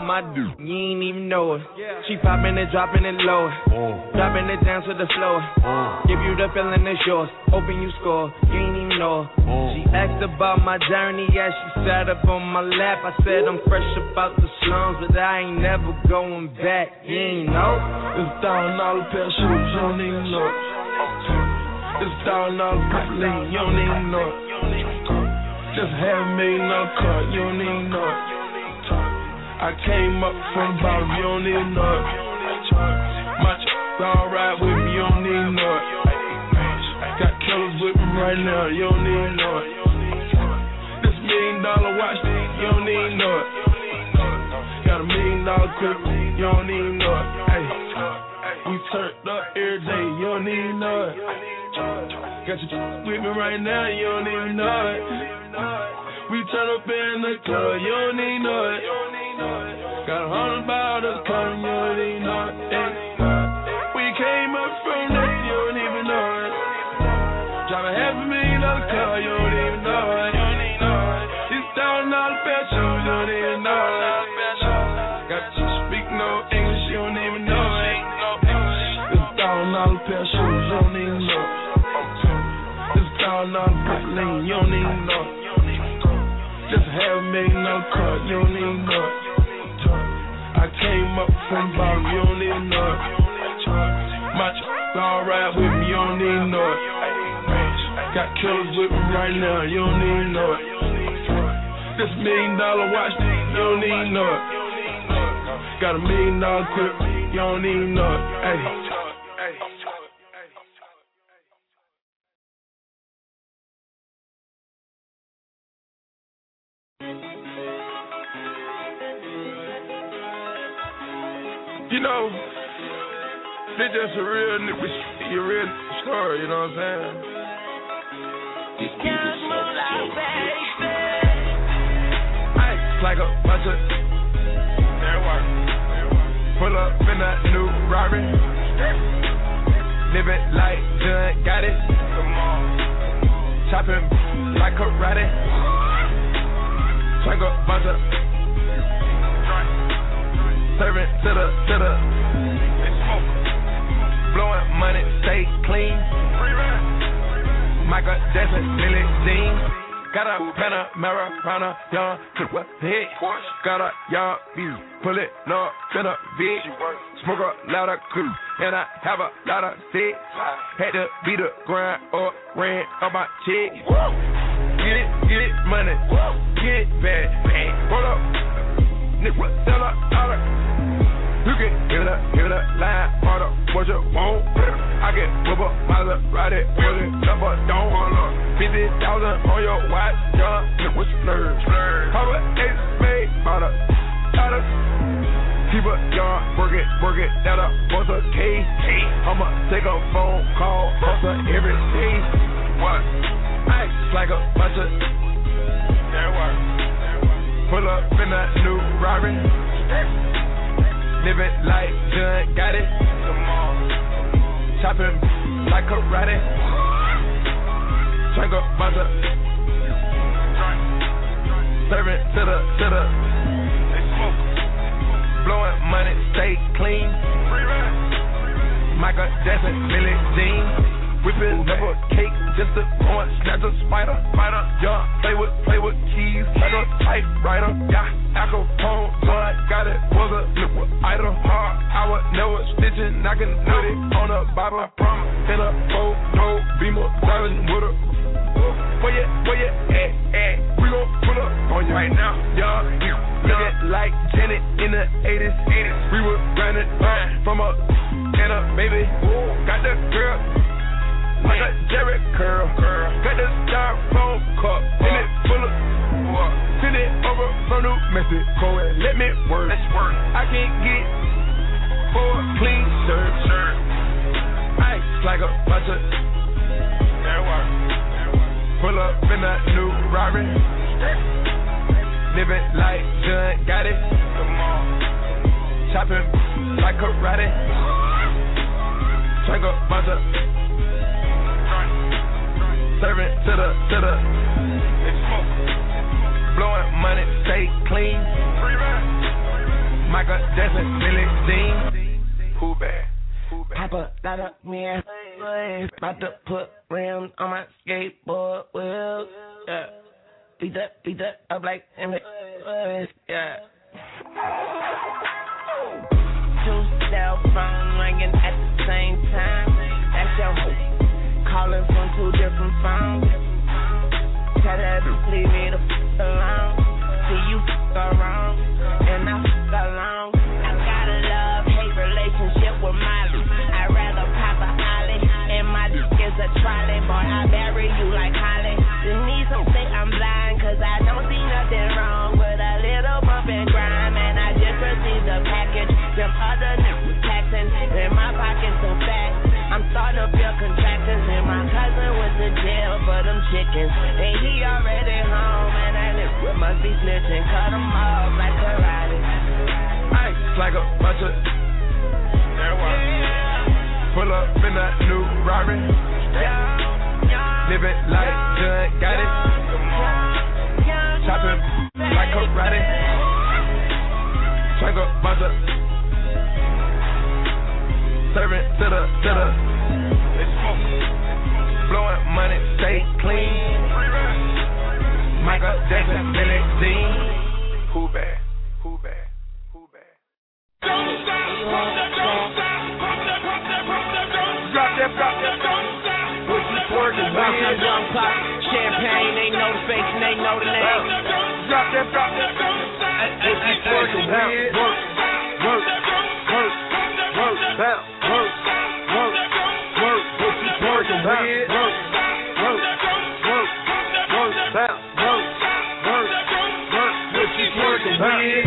my dude, you ain't even know it. She popping and dropping it low, dropping it down to the floor. Give you the feeling it's yours, hoping you score, you ain't even know it. She asked about my journey as she sat up on my lap. I said I'm fresh about the slums, but I ain't never going back. You ain't know. It's a thousand dollar pair of shoes, you don't even know it. It's a thousand dollar Piffling, you don't even know it. Just half a million dollar car, you don't even know it. I came up from the bottom, you don't even know it. My ch*** all right with me, you don't even know it. Got killers with me right now, you don't even know it. This million dollar watch, you don't even know it. Got a million dollar clip, you don't even know it. Hey, we turned up every day, you don't even know it. Got your ch- with me right now, you don't even know it. We turn up in the club, you don't even know it. Got a hundred bottles coming, you don't even know it. Hey, we came up from that, you don't even know it. Drive a half a million dollar car, you don't even know it. These thousand dollar pair of shoes, you don't even know it. Got you speak no English, you don't even know it. This thousand dollar pair of shoes, you don't even know it. This thousand dollar Piffling, you don't even know it. Just half a million dollar car, you don't even know it. I came up from the bottom, you don't even know it. My ch*** all right with me, you don't even know it. Got killers with me right now, you don't even know it. This million dollar watch, you don't even know it. Got a million dollar clip, you don't even know it. Hey. You know, this just a real nigga, a real story, you know what I'm saying? These people so Ice like a bunch of pull up in a new Rari, living like John got it. Come on, chopping like karate, swag a bunch of serving to the, to the, blowing money, stay clean. Michael Jackson, Lily Jean. Got a Panamera, Rana, young, hit. Got a young view, pull it, no, spin a big. Smoke a lot of crew, and I have a lot of sex. Had to beat the grind or ran up my check. Get it, get it, money, get it bad. Hold up, nigga, sell a dollar. You can give it up, give it up, line, part up, what you want. I can whip up, mother, ride it, pull it, up or don't hold up. fifty thousand on your watch, young, look what you splurge. How about Ace made, bought a lot of. Keep a yard, work it, work it, that up, what's a K? I'ma take a phone call, hustle every day. What? Ice like a bunch of. That work. Pull up in that new Rari. Living like John got it. Come on. Chopping like karate. Swag up, buzzer. Serving to the, to the. They smoke. Blowing money, stay clean. Michael Jackson, Billie Jean. Whipping up a cake just to go and snatch a spider. Spider, yeah, play with, play with keys, like a typewriter. Yeah, alcohol, blood, got it, was a little item. Hard, I was never stitching, I can put it on a Bible. Promise, in a boat, no, beamer, driving with a. Where you, where you at, at? We gon' pull up on you right now, y'all. Looking like Janet in the eighties. We were running from a, and a baby. Got the girl. Like a Jerry curl, got the styrofoam cup, and it full of water. Send it over from New Mexico and let me work. Let's work. I can't get for a clean shirt. shirt. Ice like a bunch of. That work. Pull up in that new Rari. Living like John got it. Come on. Chopping like karate. Swag a bunch of. Serving to the, to the. They smoke. Blowing money, stay clean. Michael Jackson, Billy Dean. Who bad? Who bad? Papa got up me and about to put rims on my skateboard wheels. Yeah. Beat that, beat that up like yeah. Two cell phones ringing at the same time. That's your hoe calling from two different phones. Tell her to leave me the f alone. See you f around and I f alone. I got a love-hate relationship with Miley. I'd rather pop a ollie and my dick is a trolley. Boy, I bury you like Holly. Denise don't say I'm blind cause I don't see nothing wrong with a little bump and grime. And I just received a package. Them other niggas taxing in my pocket so fat. I'm starting to feel contractions and my cousin went to jail for them chickens. And he already home and I live must be snitching. Cut him off like karate. Ice like a bunch of yeah. Pull up in that new Rari. Living like Jud, got it. Chopping like karate. Like a bunch of serving to the, to the. Blowing money, stay clean. Michael Jackson, Billy Dean. Who bad? Who bad? Who bad? Don't stop, pump that, don't stop, pump that, pump that, pump that, don't stop. Drop that, drop that, don't stop. What you twerking, bounce that young pop. Champagne, they know the face and they know the name. Drop that, drop that, don't stop. What you twerking, work, work, work, work, work, bounce, work, work, work. What you twerking, work, work, work, work, work, bounce, work, work, work. What you twerking, work.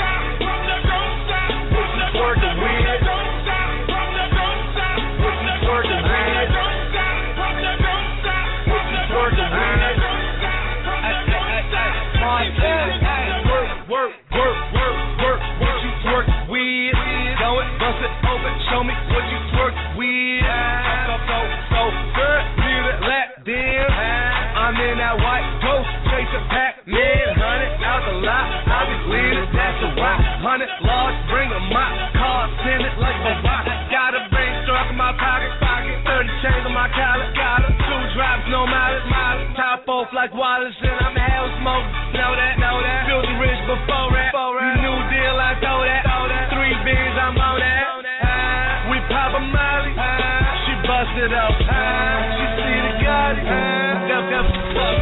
Show me what you twerk with. So, so, so good, need a lap dance. I'm in that white ghost, chase a Pac-Man. Hundred out the lot, I be leaning, that's a rock. Hundred large, bring a mop. Car, send it like a rock. Got a brain struck in my pocket, pocket. Thirty chains on my collar, got it. Two drops, no mileage, mileage. Top off like Wallace, and I'm hell smoke. Know that, know that. Filthy rich before that. New deal, I throw that. Three beers, I'm on that. Papa Molly, she busted up. She see the Gotti, that that fuck.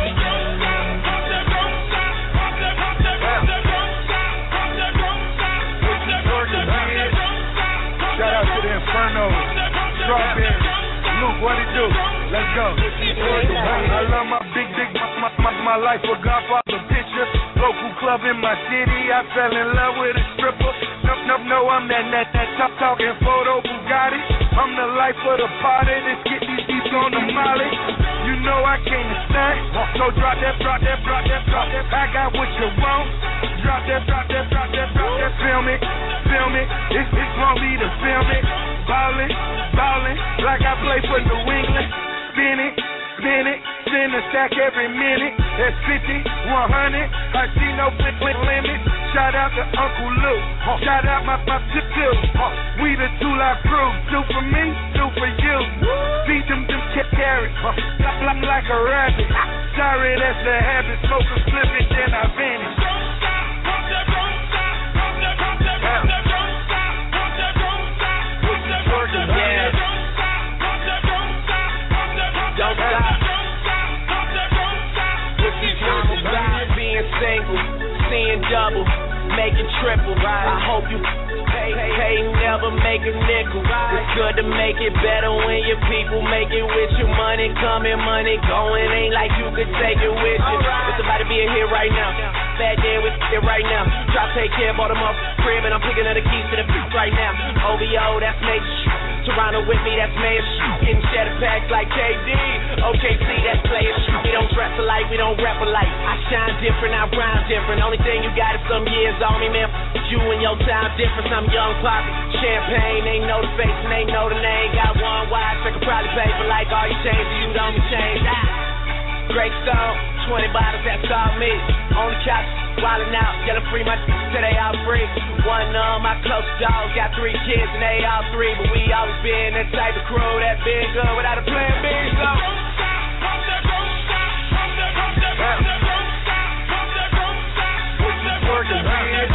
Shout out to the Inferno, Strawberry, Luke, what it do? Let's go. I love my big, big, my, my, my life a Godfather picture. Local club in my city, I fell in love with a stripper. No, no, no, I'm that, that, that top talking photo Bugatti. I'm the life of the party, let's get these beats on the molly. You know I came to stunt, so drop that, drop that, drop that, drop that. I got what you want. Drop that, drop that, drop that, drop that. Film it, film it, it's, it's gonna be the film it. Ballin', ballin', like I play for New England. Spin it, spin it, spin a stack every minute. That's fifty, one hundred, I see no limit. Shout out to Uncle Luke, shout out my, my tip tip. We the two live crew, do for me, do for you. Beat them, them carrots, I'm like a rabbit. Sorry, that's the habit, smoke a slip it, then I vanish. Yeah. Don't stop. Being single, seeing double, making triple. I hope you pay, pay, never make a nickel. It's good to make it better when your people make it with you. Money coming, money going, ain't like you could take it with you. It's about to be a hit right now. Bad day with it right now. Drop, take care, bought them up crib, and I'm picking up the keys to the beat right now. O V O, that's major shit. Toronto with me, that's mayor shit. Getting shatter packs like K D. O K C, that's player shit. We don't dress alike, we don't rap alike. I shine different, I rhyme different. Only thing you got is some years on me, man. You and your time different. I'm young poppy. Champagne, they know the face and they know the name. Got one watch, I could probably pay for like all you change, you don't be changed. Ah. Great Stone, twenty bottles, that's all me. On the couch, wildin' out, yelling free, my till they all free. One of my close dogs got three kids and they all three, but we always been that type of crew that been good without a plan B. So. Working hard.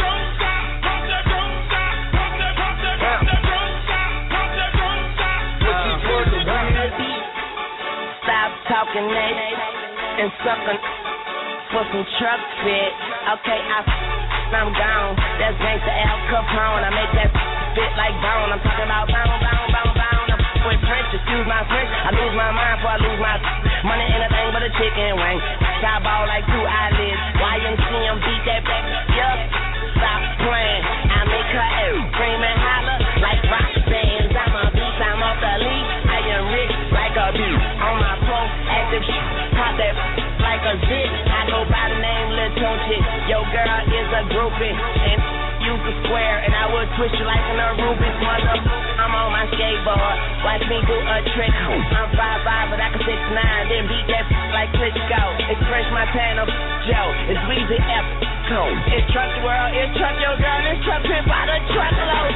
Stop talking next and sucking for some truck fit. Okay, I I'm gone. That's gangsta Al Capone. I make that fit like bone. I'm talking about bone, bone, bone, bone. I'm with French, excuse my French. I lose my mind before I lose my money. Anything but a chicken wing. Sky ball like two eyelids. Y M C M beat that back. Yup. Stop playing. I make her scream and holler like rock bands. I'm a beast. I'm off the lead. I am rich like a bee. On my phone, active shit. Pop that like a zit. I go by the name Lil Tunchi. Yo girl is a groupie. And use the square. And I would twist you like an Rubik's mother. I'm on my skateboard. Watch me do a trick. I'm five five, but I can six nine. Then beat that like Klitschko. It's French Montana Joe. It's Weezy F. Code. It's Truck the World. It's Truck Your Girl. It's Truck Pimp by the Truckload.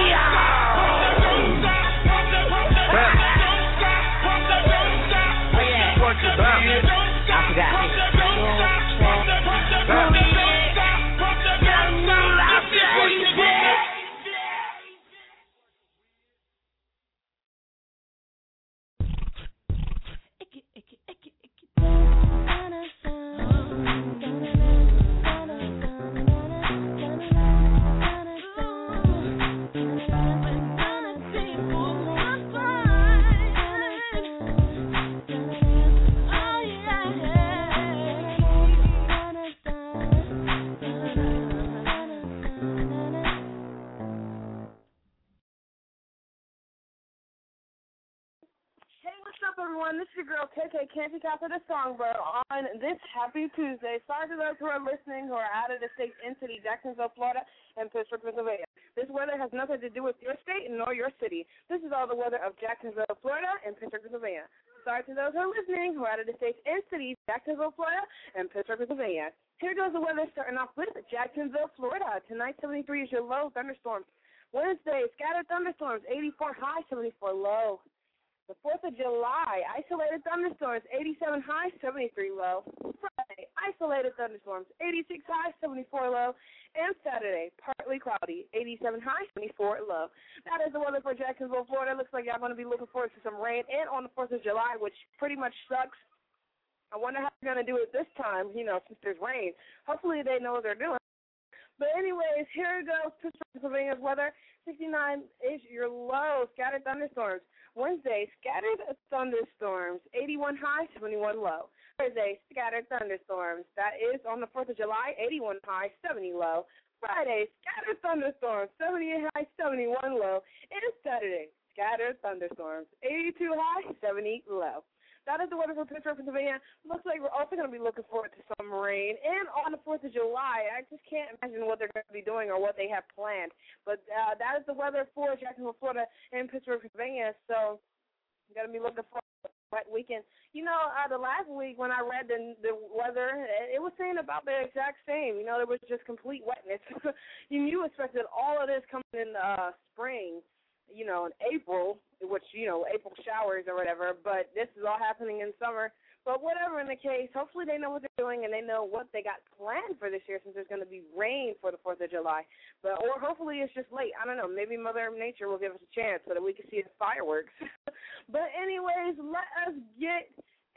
I forgot. Everyone, this is your girl K K Canty Casa the Songbird on this Happy Tuesday. Sorry to those who are listening who are out of the state in city, Jacksonville, Florida, and Pittsburgh, Pennsylvania. This weather has nothing to do with your state nor your city. This is all the weather of Jacksonville, Florida, and Pittsburgh, Pennsylvania. Sorry to those who are listening who are out of the states in cities, Jacksonville, Florida, and Pittsburgh, Pennsylvania. Here goes the weather starting off with Jacksonville, Florida. Tonight, seventy-three is your low, thunderstorms. Wednesday, scattered thunderstorms, eighty-four high, seventy-four low. The fourth of July, isolated thunderstorms, eighty-seven high, seventy-three low. Friday, isolated thunderstorms, eighty-six high, seventy-four low. And Saturday, partly cloudy, eighty-seven high, seventy-four low. That is the weather for Jacksonville, Florida. Looks like y'all going to be looking forward to some rain and on the fourth of July, which pretty much sucks. I wonder how they're going to do it this time, you know, since there's rain. Hopefully they know what they're doing. But anyways, here it goes. Pittsburgh, Pennsylvania's weather. sixty-nine is your low. Scattered thunderstorms. Wednesday, scattered thunderstorms. eighty-one high, seventy-one low. Thursday, scattered thunderstorms. That is on the fourth of July. eighty-one high, seventy low. Friday, scattered thunderstorms. seventy-eight high, seventy-one low. And Saturday, scattered thunderstorms. eighty-two high, seventy low. That is the weather for Pittsburgh, Pennsylvania. Looks like we're also going to be looking forward to some rain. And on the fourth of July, I just can't imagine what they're going to be doing or what they have planned. But uh, that is the weather for Jacksonville, Florida, and Pittsburgh, Pennsylvania. So I'm going to be looking forward to a wet weekend. You know, uh, the last week when I read the, the weather, it was saying about the exact same. You know, there was just complete wetness. you, you expected all of this coming in uh, spring. You know, in April, which, you know, April showers or whatever, but this is all happening in summer. But whatever in the case, hopefully they know what they're doing and they know what they got planned for this year since there's going to be rain for the fourth of July. But Or hopefully it's just late. I don't know. Maybe Mother Nature will give us a chance so that we can see the fireworks. But anyways, let us get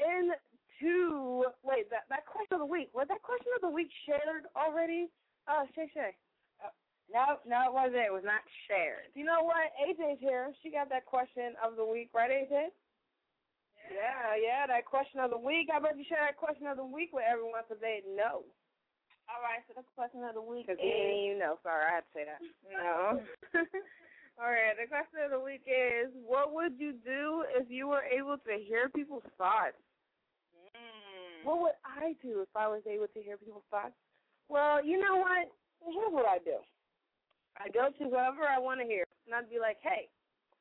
into, wait, that, that question of the week. Was that question of the week shared already? Uh, Shay Shay. No, no, it wasn't. It was not shared. You know what? A J's here. She got that question of the week, right, A J? Yeah, yeah, that question of the week. I bet you share that question of the week with everyone so they know. All right, so the question of the week is... Because you didn't even know. Sorry, I had to say that. No. All right, the question of the week is, what would you do if you were able to hear people's thoughts? Mm. What would I do if I was able to hear people's thoughts? Well, you know what? Here's what I do. I go to whoever I want to hear, and I'd be like, hey,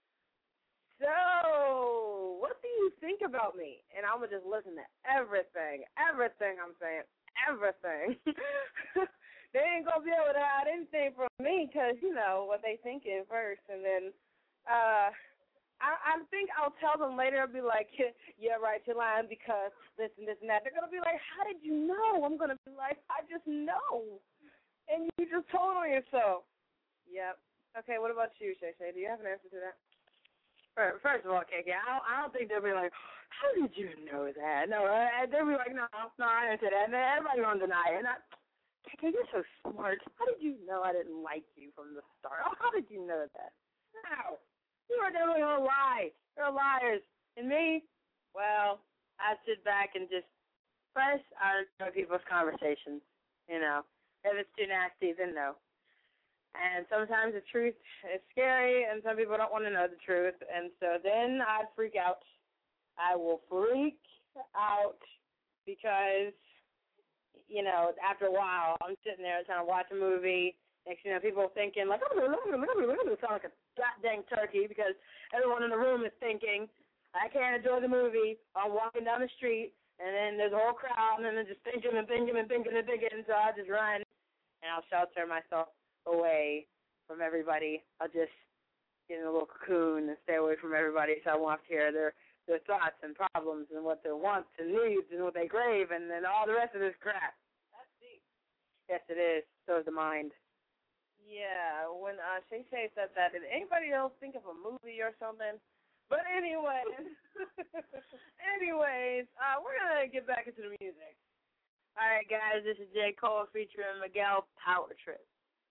so what do you think about me? And I'm going to just listen to everything, everything I'm saying, everything. they ain't gonna be able to hide anything from me because you know what they thinking first, and then uh, I, I think I'll tell them later. I'll be like, yeah, right, you're lying because this and this and that. They're gonna be like, how did you know? I'm gonna be like, I just know, and you just told on yourself. Yep. Okay. What about you, Shay Shay? Do you have an answer to that? First of all, K K, I don't, I don't think they'll be like, how did you know that? No, uh, they'll be like, no, no, I didn't say that. And then everybody's going to deny it. And I, K K, you're so smart. How did you know I didn't like you from the start? Oh, how did you know that? No. You are definitely going to lie. You're liars. And me, well, I sit back and just, first, I enjoy people's conversations, you know. If it's too nasty, then no. And sometimes the truth is scary, and some people don't want to know the truth. And so then I'd freak out. I will freak out because, you know, after a while, I'm sitting there trying to watch a movie. Next thing you know, people are thinking, like, oh, look, look, look, look, look, sound like a goddamn turkey because everyone in the room is thinking, I can't enjoy the movie. I'm walking down the street, and then there's a whole crowd, and then they're just thinking and thinking and thinking and thinking. And so I just run, and I'll shelter myself away from everybody. I'll just get in a little cocoon and stay away from everybody so I won't have to hear their, their thoughts and problems and what their wants and needs and what they crave and then all the rest of this crap. That's deep. Yes, it is. So is the mind. Yeah, when uh, Shay Shay said that, did anybody else think of a movie or something? But anyways, anyways, uh, we're going to get back into the music. All right, guys, this is J. Cole featuring Miguel, Power Trip.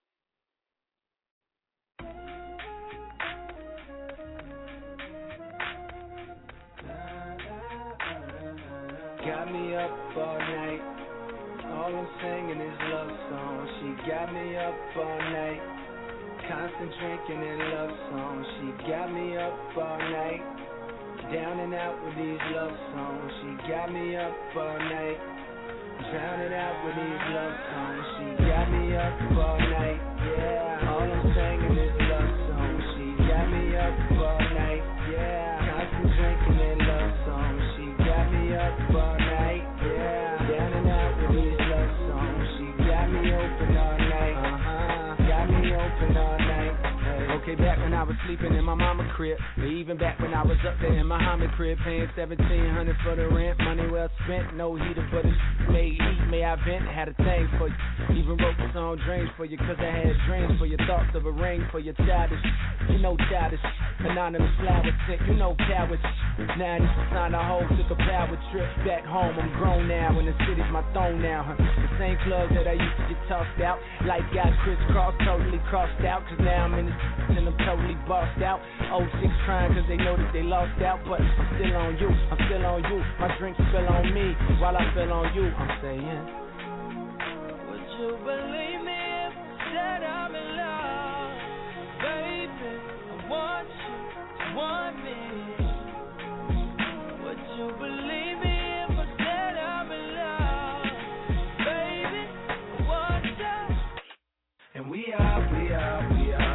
Got me up all night. All I'm singing is love songs. She got me up all night. Constant drinking and love songs. She got me up all night. Down and out with these love songs. She got me up all night. Drowning out with these love songs. She got me up all night. Yeah. All I'm singing is love songs. She got me up all night. Yeah. Constant drinking and love songs. She got me up all night. Yeah. Down and out with these love songs. She got me open all night. Uh-huh. Got me open all night. Hey. Okay, back when I was sleeping in my mama crib, or even back when I was up there in my Muhammad crib, paying seventeen hundred for the rent, money well spent, no heater, but it's made heat, may I vent, had a thing for you, even wrote the song Dreams for you, cause I had dreams for your thoughts of a ring for your childish, you know childish, anonymous flower scent, you know cowards, now I need to sign a hoe, took a power trip back home, I'm grown now, and the city's my throne now, huh? The same club that I used to get tossed out, life got crisscrossed, totally crossed out, cause now I'm in this and I'm totally bossed out. oh six crying cause they know that they lost out. But I'm still on you, I'm still on you. My drinks spill on me while I spill on you. I'm saying, would you believe me if I said I'm in love? Baby, I want you to want me. Would you believe me if I said I'm in love? Baby, I want you. and we are, we are, we are.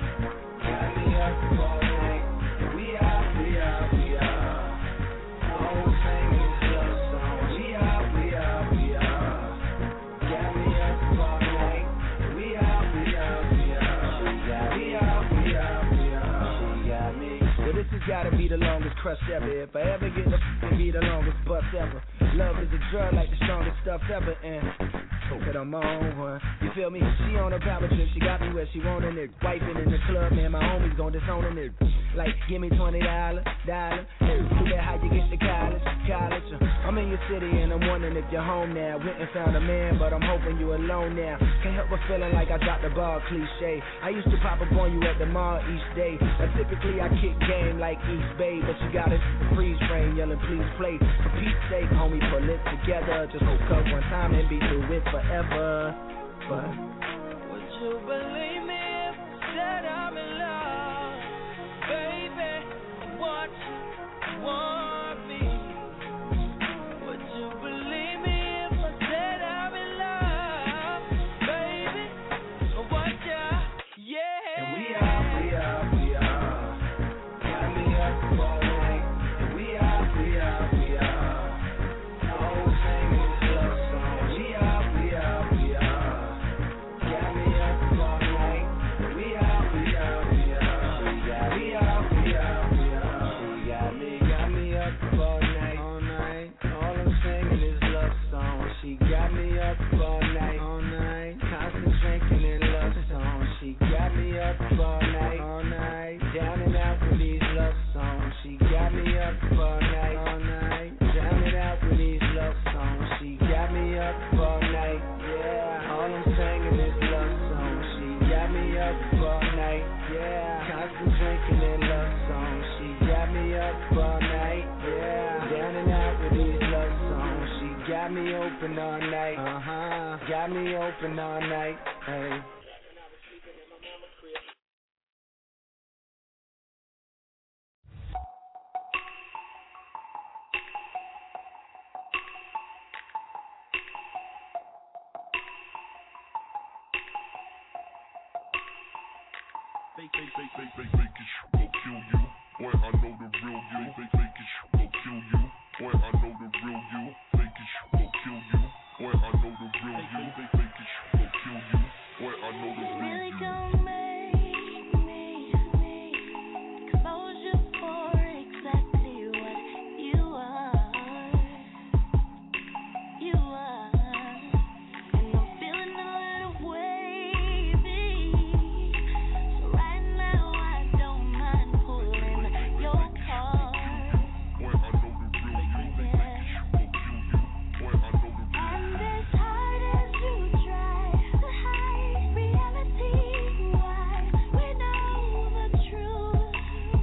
Gotta be the longest crush ever. If I ever get the f***ing be the longest bus ever. Love is a drug like the strongest stuff ever. And hope that I'm on one. You feel me? She on a power trip. She got me where she wanted it. Wiping in the club, man. My homies gon' disown it. Like, give me twenty dollars, dollar. Do that how you get to college, college. I'm in your city and I'm wondering if you're home now. Went and found a man, but I'm hoping you alone now. Can't help but feeling like I dropped the ball, cliche. I used to pop up on you at the mall each day. But typically I kick game like East Bay, but you got it freeze frame, yelling please play. For Pete's sake, homie, pull it together. Just hook up one time and be through it forever. But would you believe me if I said I'm in love? Baby, I want you, I want me. Would you believe me if I said I'm in love? Baby, I want you, yeah. And we are, we are, we are. Got me up all night. And we are, we are, we are. The whole thing is love song. We are, we are, we are. got me open all night. Uh huh. Got me open all night. Hey. Fake, fake, fake, fake, fake, fake it, sh- will kill you. Boy, I know the real you. Fake, fake it, sh- will kill you. Boy, I know the real you. Fake it, sh- will kill you. Boy, I know the real you. Fake, fake it, sh- will kill you. Boy, I know the real Really you. gon' make me expose you for exactly what you are. You are. And I'm feeling a little wavy. So right now I don't mind pulling your card. Boy, I know the real you. Fake, fake it, sh- will kill you. Boy, I know the real And you. as hard as you try to hide reality, why we know the truth.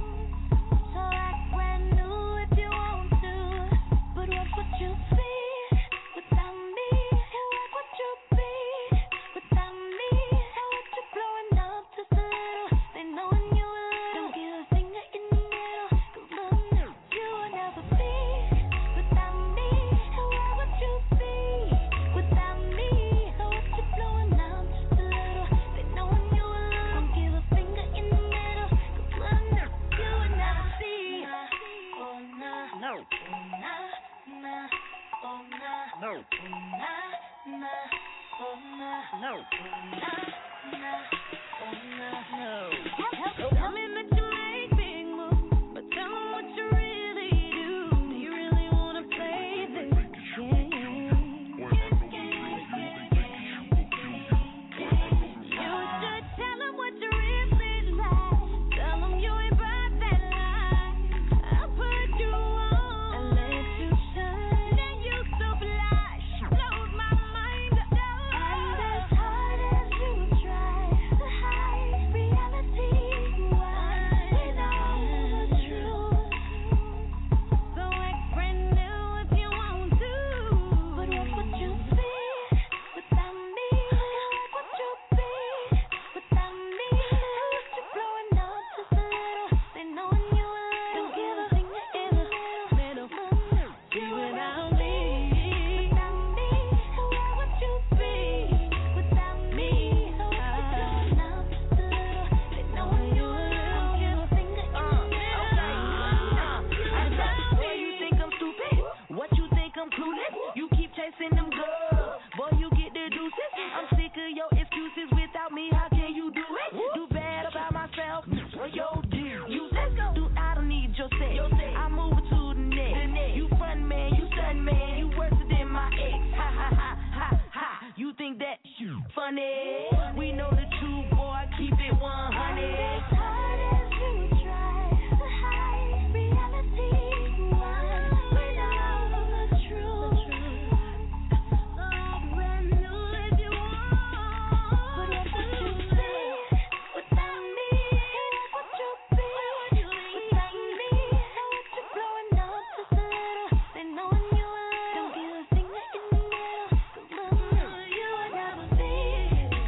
So act brand new if you want to, but what would you be without me? And what would you be without me? How would you blowing up just a little? They knowing you a little. Don't give a finger in the middle. 'Cause love you would never be without me. And where would you be without me? How would you blowing up just a little? They knowing you a little. Don't give a finger in the middle. 'Cause love you would never be. Oh nah, no. Oh nah, nah. Oh nah, no. Oh nah, nah. Oh nah, no. Oh nah, nah. Oh nah, no. Tell me that you make big moves, but tell 'em what you really do. Do you really wanna play this game? Boy, I know the real you. Fake, fake it, sh- will kill you. Boy, I know the real You you. should tell 'em what you really like. Tell 'em you ain't about that life. I'll put you on and let you shine. Then you so flash, blows my mind. And as hard as you try to hide reality, why we know the truth. So act brand new if you want to, but what would you be without me? What would you be without me? How would you blowing up just a little? They knowing you a little. Don't give a finger in the middle. Be without me. Without me. Where would you be without me? How would you blowing up just a little? They knowing you a little. Don't give a finger in the middle. Boy, you think I'm stupid? What you think I'm clueless? You keep chasing them girls. Boy, you get the deuces. I'm sick of your excuses. Without me, how can you do it? Do bad about myself. Yo, dear, you do. I don't need your sex. I move it to the next. You front man, you stun man. You worse than my ex. Ha ha ha ha ha. You think that you funny? We know the truth, boy. Keep it one hundred. As hard as you try to hide reality, why we know the truth. So act brand new if you want, but what would you be without me? What would you be without me? How would you blowing up just a little? They knowing you a little. Don't give a finger in the middle. 'Cause love you would never be.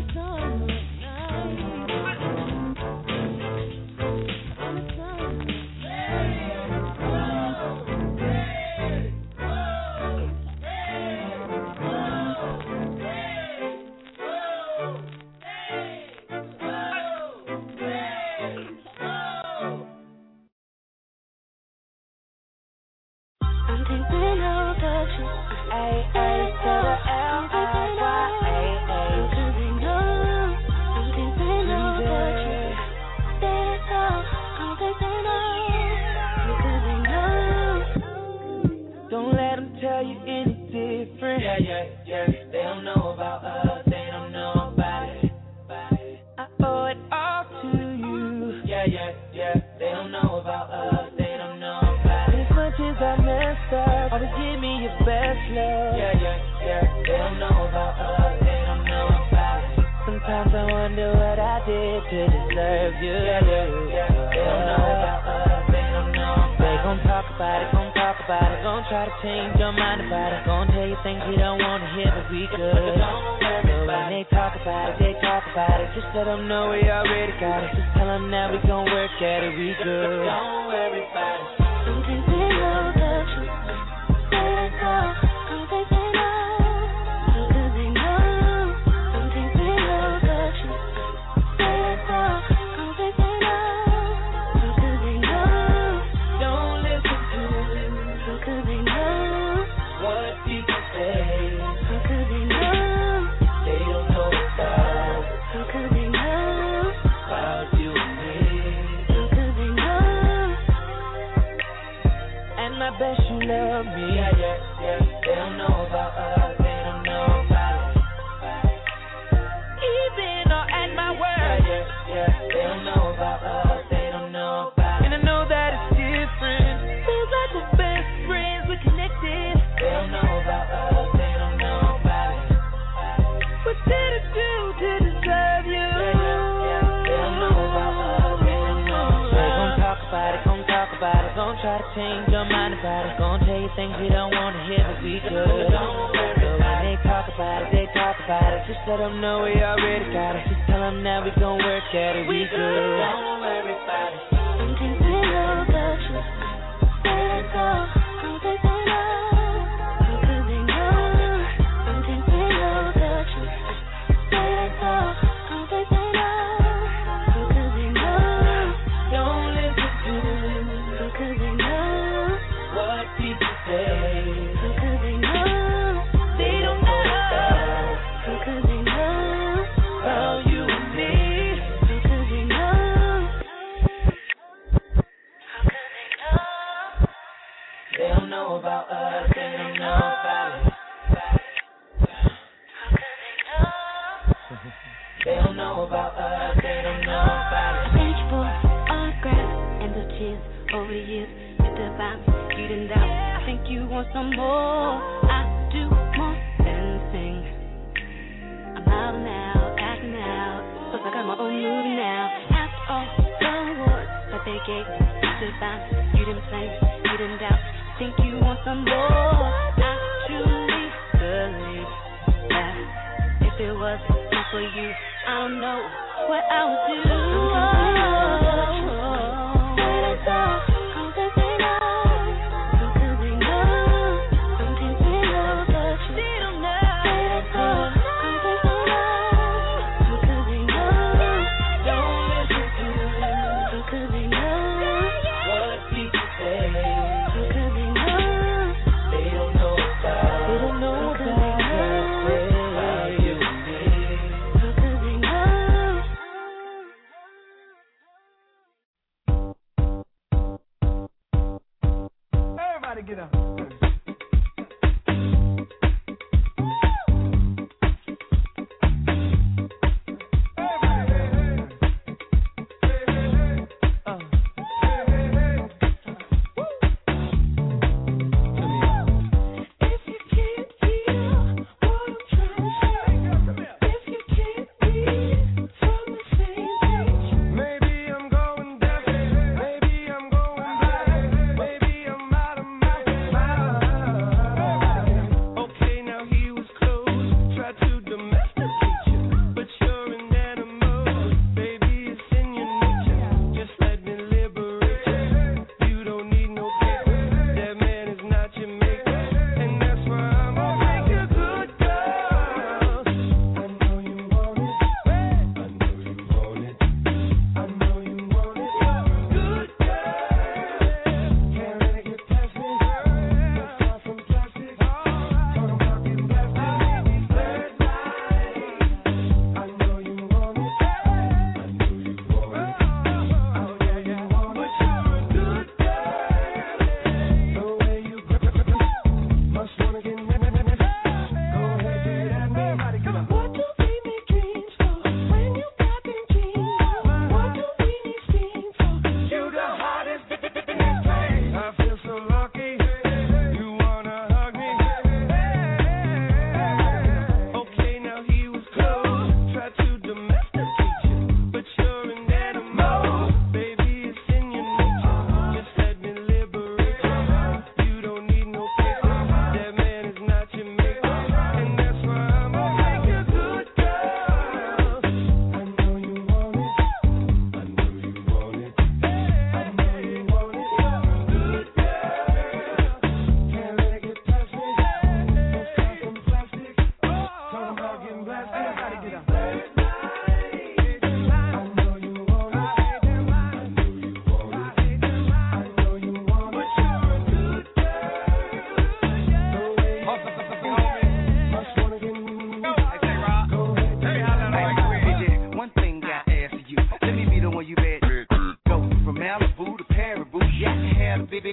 Bye.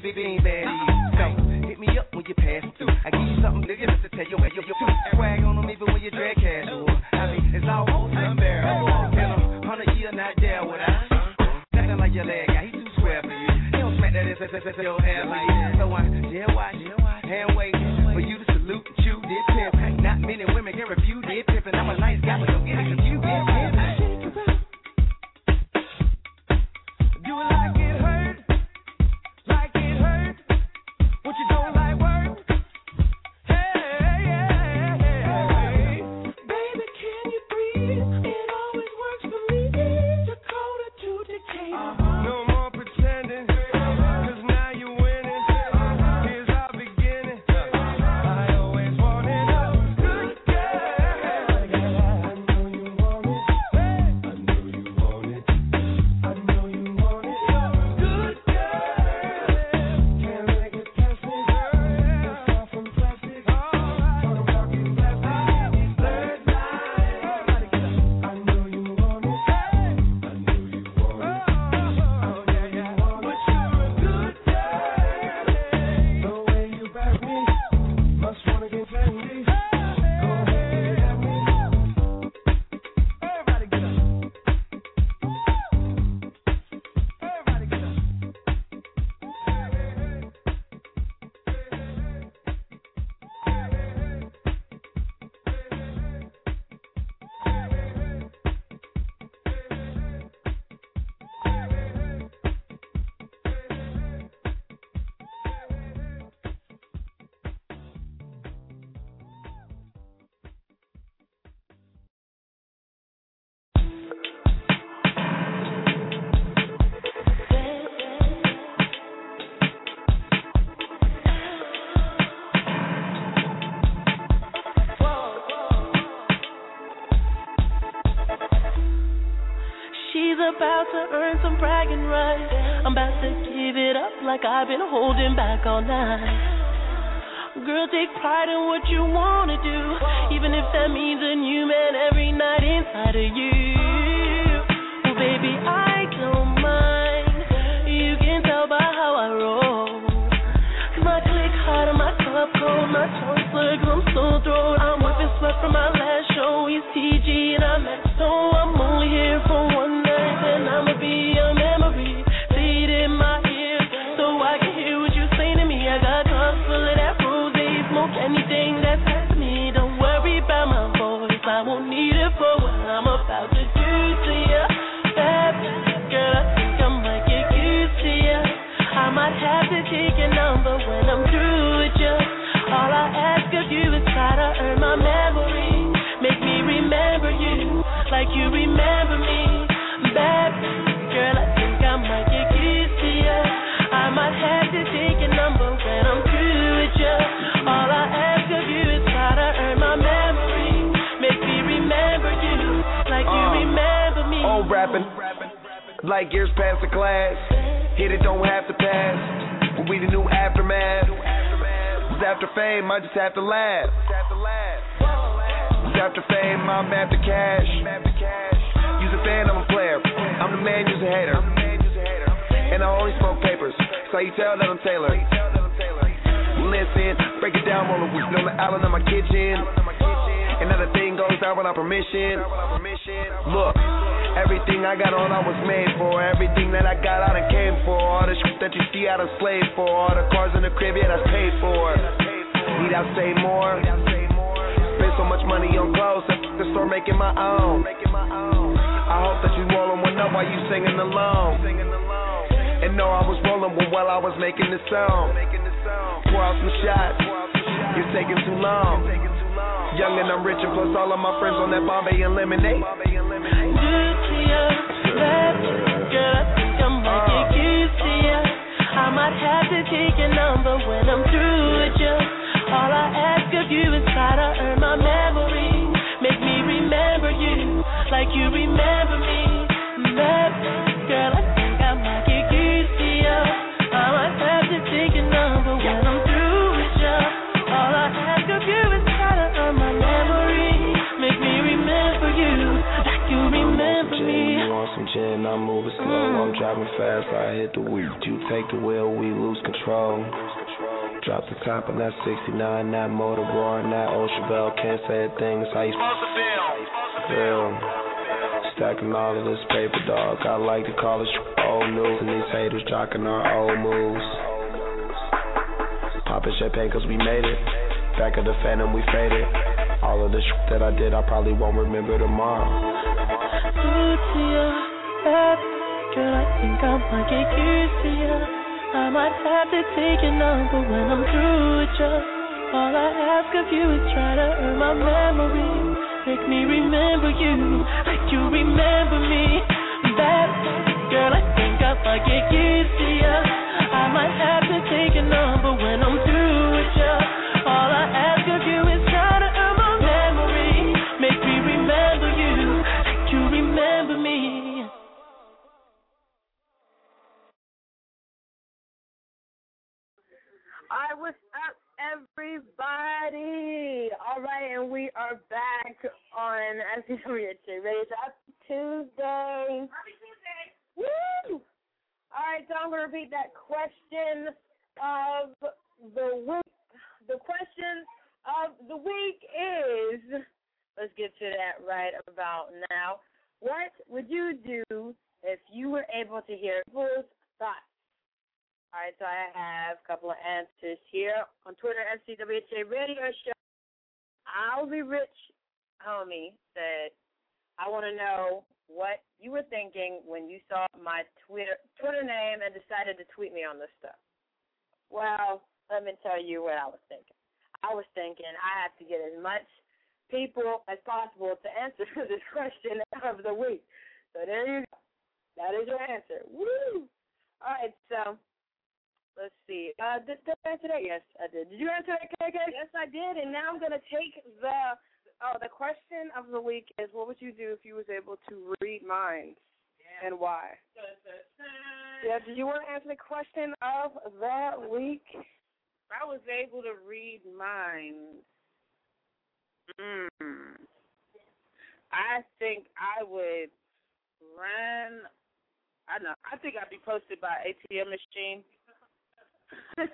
big bean man. So hit me up when you pass through. I give you something nigga just to tell you where you're swag on them even when you drag casual. I mean, it's almost unbearable. In a hundred year not there without acting like your leg guy. He too square for you. He don't smack that ass as your hair like that. So I jail watch, hand wait for you to salute and chew this pimp. Not many women can refuse this pimp, and I'm a nice guy, but don't get it confused. Do it like it hurt, like it hurt. What you don't like work? Hey, hey, hey, baby, can you breathe? It always works for me. Dakota to Decatur. No more pretending, cause now you're winning. Here's our beginning. I always wanted a good girl. I know you want it. I know you want it. I know you want it. Good girl. Can't make it past me, girl. Far from plastic. Talk about you plastic. Third line. I know you want it. I know you want it. Oh, yeah, yeah. But you're a good girl. The way you back me, must wanna get friendly. Go ahead and at me. Everybody get up. Everybody get up. She's about to earn some bragging rights. I'm about to give it up like I've been holding back all night. Girl, take pride in what you wanna do, even if that means a new man every night inside of you. Well, baby, I don't mind. You can tell by how I roll. My click hot and my cup cold, my tongue slurred 'cause I'm so throat. I'm whipping sweat from my last show. He's T G and I'm X, so I'm only here for one night, and I'ma be a memory. Say it in my ear so I can hear what you say to me. I got cups full of that rose, smoke anything that's hurt to me. Don't worry about my voice, I won't need it for what I'm about to do to you. Baby, girl, I think I might get used to you. I might have to take your number when I'm through with you. All I ask of you is try to earn my memory. Make me remember you like you remember me. Baby, girl, I think I might get used to you. I might have to take your number when I'm through with you. All I ask of you is try to earn my memory. Make me remember you like you Uh, remember me. Old rapping, like years past the class. Hit it, don't have to pass. When we the new aftermath. It's after fame, I just have to laugh. It's after fame, I'm after cash. You's a fan, I'm a player. I'm the man, you's a hater. And I only smoke papers, so you tell that I'm tailored. Listen, break it down, roll a week on the island of my kitchen. Another thing goes down without permission. Look, everything I got on I was made for. Everything that I got I done came for. All the shit that you see I done slaved for. All the cars in the crib, yeah, that's paid for. Need I say more? Spend so much money on clothes, at the store making my own. I hope that you rolling one up while you singing along. And know I was rolling one while I was making this song. Pour out some shots, you're taking too long. Young and I'm rich and plus all of my friends on that Bombay and lemonade. Good to you, baby, girl, I think I might get used to you. I might have to take your number when I'm through with you. All I ask of you is try to earn my memory. Make me remember you like you remember me. Baby, girl, I think I might get used to you. I might have to take your number when I'm through with you. All I ask of you is try to earn my memory. Make me remember you like you remember me. You want some gin and I'm moving slow. I'm driving fast, I hit the wheel. You take the wheel, we lose control. Drop the top on that sixty-nine, that motor roaring, that ocean bell. Can't say a thing, it's how you supposed to feel. Stacking all of this paper, dog. I like to call it old news, and these haters jocking our old moves. Popping champagne cause we made it. Back of the phantom, we faded. All of the shit that I did, I probably won't remember tomorrow. Good to you, bad girl, I think I might get used to you. I might have to take your number when I'm through with you. All I ask of you is try to earn my memory. Make me remember you like you remember me. Bad girl, I think I might get used to you. I might have to take your number when I'm through with you. All I ask of you is try to earn my memory. Make me remember you like you remember me. All right, what's up, everybody? All right, and we are back on S C W H J Radio. Happy Tuesday. Happy Tuesday. Woo! All right, so I'm going to repeat that question of the week. The question of the week is, let's get to that right about now. What would you do if you were able to hear people's thoughts? All right, so I have a couple of answers here. On Twitter, S C W H A Radio Show, I'll Be Rich Homie said, I want to know what you were thinking when you saw my Twitter Twitter name and decided to tweet me on this stuff. Well, let me tell you what I was thinking. I was thinking I have to get as much people as possible to answer this question of the week. So there you go. That is your answer. Woo! All right, so let's see. Uh, did, did I answer that? Yes, I did. Did you answer that, K K? Yes, I did. And now I'm going to take the oh, the question of the week is, what would you do if you was able to read minds, yeah. and why? Yeah, did you want to answer the question of the week? If I was able to read minds, mm, I think I would run, I don't know, I think I'd be posted by A T M machine. no,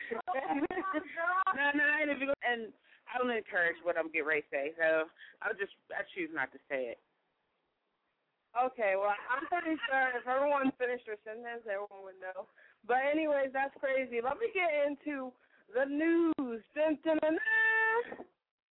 no, I ain't even, and I don't encourage what I'm getting ready to say, so I'll just, I choose not to say it. Okay, well, I'm pretty sure if everyone finished their sentence, everyone would know. But anyways, that's crazy. Let me get into the news. Dun, dun, dun, dun.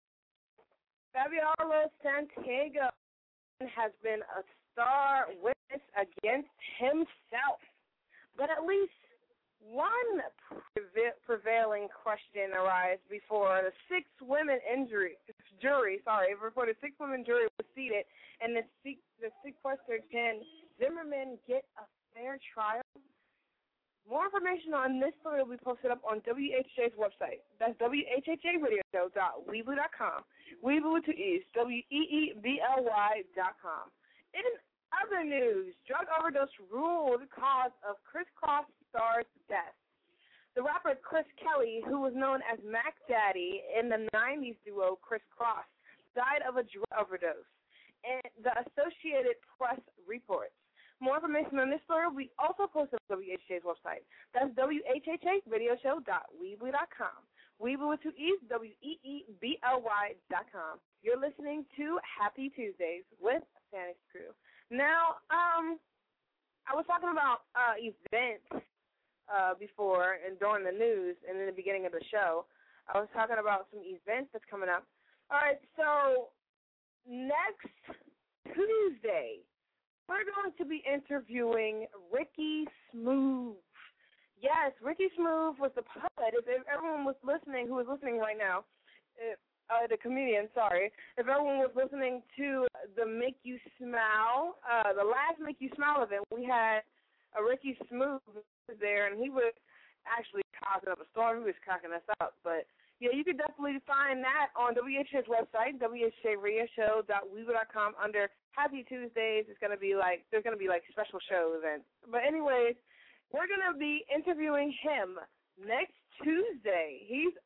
Fabiola Santiago has been a star witness against himself. But at least one preve- prevailing question arose before the six women injury, jury, sorry, before the six women jury was seated, and the six, the six question, can Zimmerman get a fair trial? More information on this story will be posted up on W H J's website. That's W H H A radio dot weebly dot com. Weebly with two E's, W E E B L Y dot com. In other news, drug overdose ruled cause of Kris Kross star's death. The rapper Chris Kelly, who was known as Mac Daddy in the nineties duo Kris Kross, died of a drug overdose, and the Associated Press reports. More information on this story will be also posted on W H J's website. That's W H H A radio show dot weebly dot com. Weebly with two E's, W E E B L Y dot com. You're listening to Happy Tuesdays with Fanny's Crew. Now, um, I was talking about uh, events uh, before and during the news and in the beginning of the show. I was talking about some events that's coming up. All right, so next Tuesday, we're going to be interviewing Ricky Smooth. Yes, Ricky Smooth was the poet. If everyone was listening, who is listening right now, if, uh, the comedian, sorry, if everyone was listening to the Make You Smile, uh, the last Make You Smile event, we had a Ricky Smooth there, and he was actually causing up a storm. He was cracking us up. But, yeah, you can definitely find that on W H J's website, W H J radio show dot weebly dot com, under Happy Tuesdays. It's going to be like, there's going to be like special show events. But anyways, we're going to be interviewing him next Tuesday. He's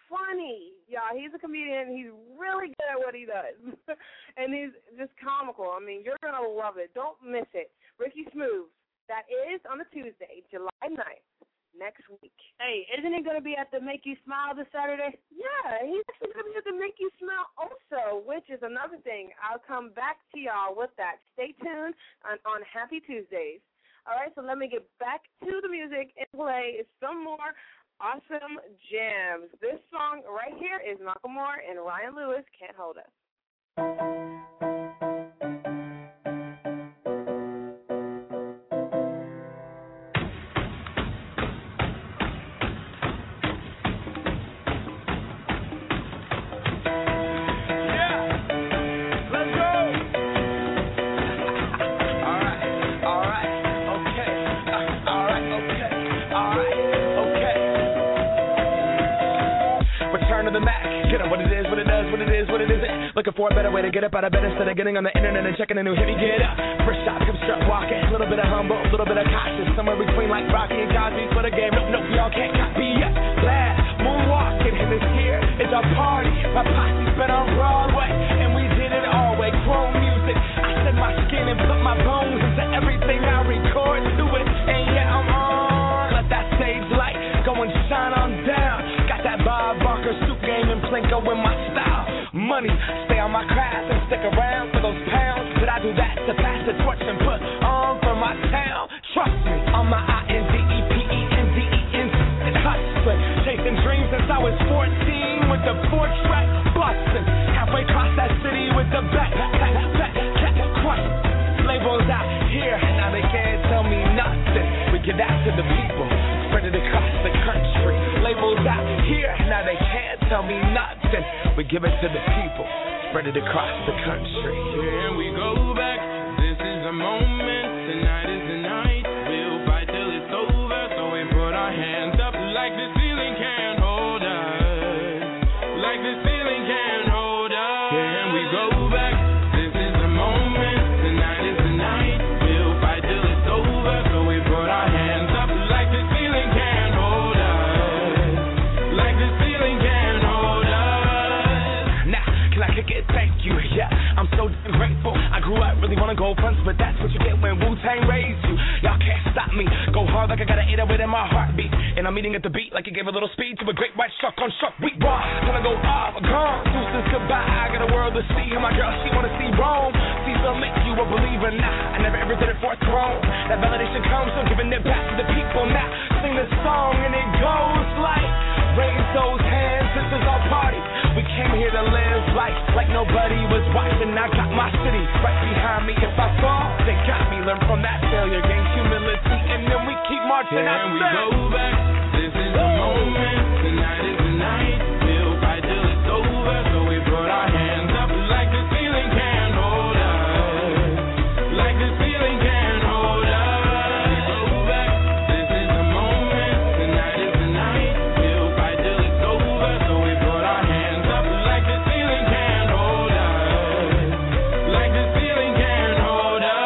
funny, y'all. He's a comedian. He's really good at what he does. And he's just comical. I mean, you're going to love it. Don't miss it. Ricky Smooth. That is on a Tuesday, July ninth, next week. Hey, isn't he going to be at the Make You Smile this Saturday? Yeah, he's actually going to be at the Make You Smile also, which is another thing. I'll come back to y'all with that. Stay tuned on, on Happy Tuesdays. All right, so let me get back to the music and play some more awesome jams. This song right here is Macklemore and Ryan Lewis, Can't Hold Us. Looking for a better way to get up out of bed instead of getting on the internet and checking a new hit. Me get up, first shot, come strut walking. A little bit of humble, a little bit of cautious. Somewhere between like Rocky and Cosby for the game. Nope, nope, y'all can't copy us. Glad moonwalking, and this here is our party. My posse's been on Broadway, and we did it all way. Chrome music, I shed my skin and put my bones into everything I record to it. And yeah, I'm on. Let that stage light go and shine on down. Got that Bob Barker suit game and Plinko in my style. Money, stay on my craft and stick around for those pounds. But I do that to pass the torch and put on for my town. Trust me, on my I N D E P E N D E N and hustling. Chasing dreams since I was fourteen with the four track bustin'. Halfway across that city with the back, back, back, back, crush. Labels out here, now they can't tell me nothing. We give that to the people, spread it across the country. Labels out here, now they can't tell me nothing. We give it to the people, spread it across the country. Here we go back, this is the moment, tonight is the night. We'll fight till it's over, so we put our hands up like the ceiling can't hold us. Like the ceiling can't hold us. Here we go back, this is the moment, tonight is the night. We'll fight till it's over, so we put our hands up like the ceiling can't hold us. Like the ceiling can't hold us. Thank you, yeah, I'm so damn grateful. I grew up really wanna go fronts, but that's what you get when Wu-Tang raised you. Y'all can't stop me, go hard like I got an eight oh eight in my heartbeat. And I'm eating at the beat like it gave a little speed to a great white shark on shark week. Raw, gonna go off, gone, deuces goodbye. I got a world to see, and my girl, she wanna see Rome. Caesar make you a believer, nah, I never ever did it for a throne. That validation comes from giving it back to the people. Now, sing this song and it goes like, raise those hands, this is our party. We came here to live life like nobody was watching. I got my city right behind me. If I fall, they got me. Learn from that failure, gain humility, and then we keep marching. And we go back. This is the moment. Tonight is the night. We'll fight till it's over. So we put our hands up like the ceiling can't hold us. Like the ceiling can't hold us. We go back. This is the moment. Tonight is the night. We'll fight till it's over. So we put our hands up like the ceiling can't hold us. Like the ceiling can't hold us.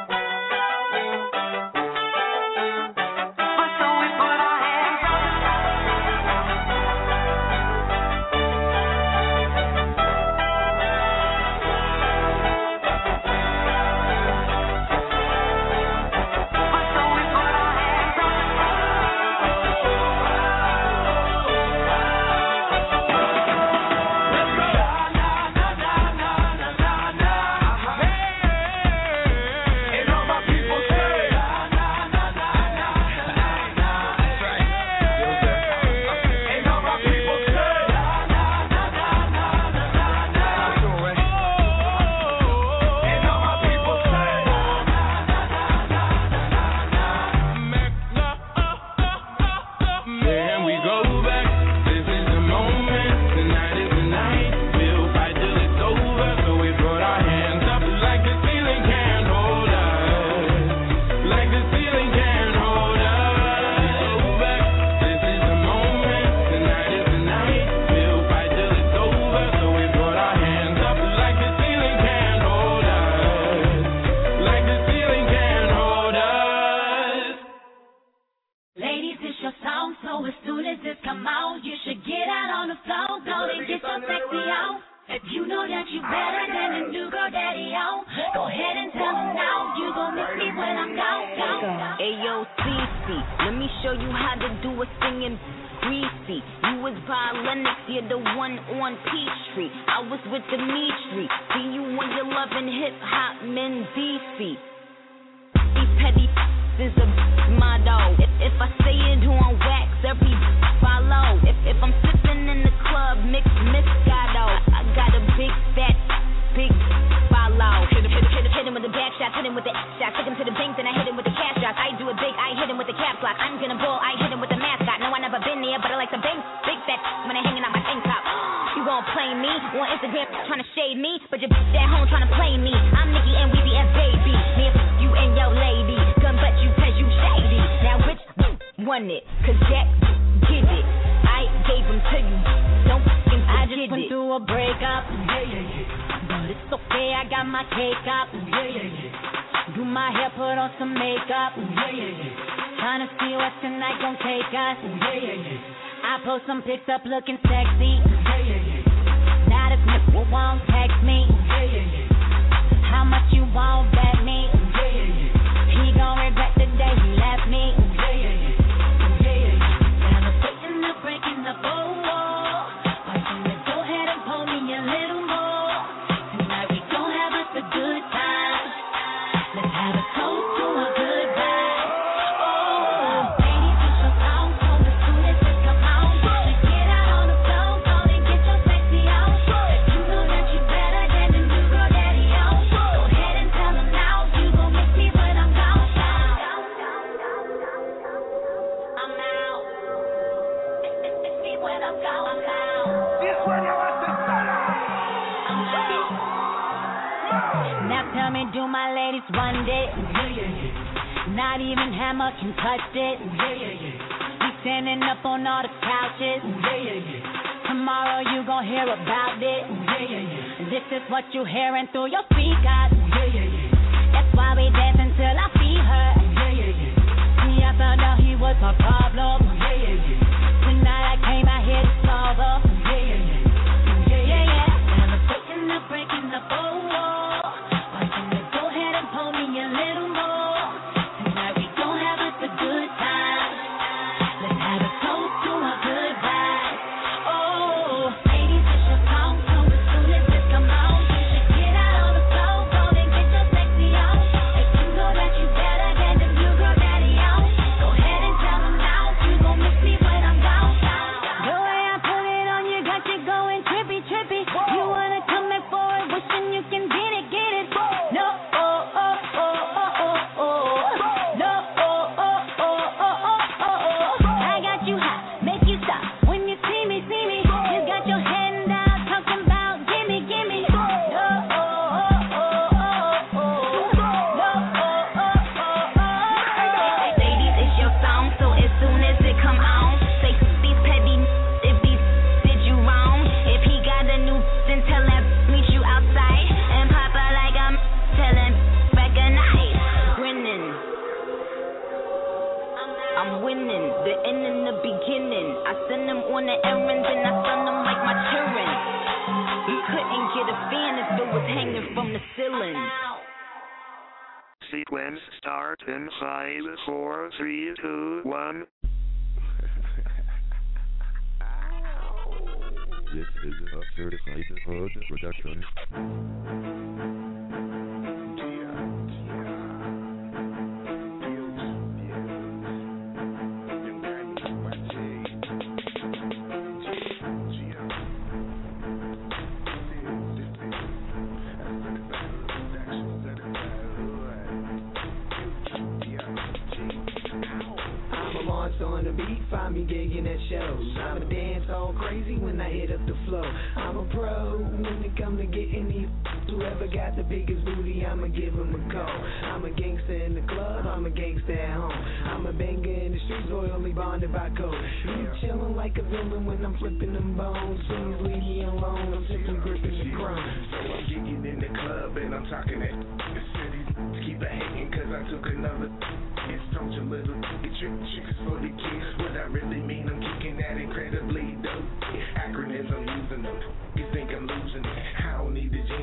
So we put our hands up. Let me show you how to do a singing greasy. You was by Lennox, you're the one on Peachtree. I was with Dimitri. See you when you're loving hip hop men D C. These petty is a motto. If, if I say it on wax, every follow. If, if I'm sipping in the club, mix Moscato. I got a big fat, big follow. Hit him, hit him, hit him, hit him with the back shots, hit him with the shot. Took him to the bank, then I hit him with the cash drops. I do it big, I hit him with the caps lock. I'm gonna ball, I hit him with the mascot. No, I never been there, but I like to bang big fat when I hanging out my tank top. You gon' play me on Instagram trying to shade me, but your bitch at home trying to play me. I'm Nicki and we be a baby. Me and you and your lady. Gun but you cause you shady. Now which won it? Cause Jack did it. I gave him to you. Don't fucking forget it. I just went through a breakup. Yeah, yeah, yeah. But it's okay, I got my cake up. Yeah, yeah, yeah. Do my hair, put on some makeup. Yeah, yeah, yeah. Trying to see what tonight gon' take us. Yeah, yeah, yeah. I post some pics up looking sexy. Yeah, yeah, yeah. Now this nigga won't text me. Yeah, yeah, yeah. How much you won't bet me? Yeah, yeah, yeah. He gon' regret the day he left me. Yeah, yeah, yeah. Yeah, yeah, yeah. Now I'm breaking up, breaking up, oh, oh. Why don't you go ahead and pull me a little more? Tonight we gon' have us a good time. Let's have a toast to a good vibe. Oh, ladies, it's your song, so the students just come out. You should get out on the floor, go and get your sexy out. You know that you better than the new girl daddy out. Go ahead and tell them now, you gon' miss me when I'm gone. I'm out. Miss me when I'm gone. I'm out. This one you want to start out. I'm out. Now tell me, do my ladies want it? Yeah, yeah, yeah. Not even Hammer can touch it. Yeah, yeah, yeah. We standing up on all the couches. Yeah, yeah, yeah. Tomorrow you gon' hear about it. Yeah, yeah, yeah. This is what you hearing through your speakers. Yeah, yeah, yeah. That's why we dance until I feel her. Yeah, yeah, yeah. See, I found out he was my problem. Yeah, yeah, yeah. Tonight I came out here to solve her. Yeah, yeah, yeah. Yeah, yeah, yeah. Now I'm breaking up, breaking up, oh, oh. Why don't you go ahead and pull me a little more? Tonight we gon' have us a good time. Let's have a toast to a good vibe. Oh, ladies, it's your song, so as soon as it come on, you should get out on the floor, go and get your sexy out. If you know that you better than the new girl daddy out, go ahead and tell them now, you gon' miss me when I'm gone. The way I put it on you got you going trippy, trippy. You wanna come back for it, wishing you can get it, get it. No, oh, oh, oh, oh, oh, oh. No, oh, oh, oh, oh, oh, oh, oh. I got you hot, make you stop when you see me, see me. You got your hand out, talking about gimme, gimme. No, oh, oh, oh, oh, oh. No, oh, oh, oh, oh. Ladies, it's your song, so as soon as it come on, say these petty if these did you wrong. If he got a new, then tell him meet you outside and pop out like I'm telling back a night. Grinning, I'm winning, the end and the beginning. I send them on the errands and I send them like my children. You couldn't get a fan if it was hanging from the ceiling. Sequence start in five, four, three, two, one. This is a certified hood production. On the beat, find me gigging at shows. I'ma dance all crazy when I hit up the flow. I'm a pro when it come to getting these. Whoever got the biggest booty, I'ma give him a call. I'm a gangster in the club, I'm a gangster at home. I'm a banger in the streets, loyally bonded by code. You chillin' like a villain when I'm flipping them bones. Please leave me alone, I'm simply gripping the chrome. So I'm gigging in the club and I'm talking at the city. Keep it hating cause I took another. It's don't you little trick tricks for the kids. What I really mean, I'm kicking that incredibly dope. Acronyms, I'm using them. You think I'm losing it? I don't need the jeans to drop the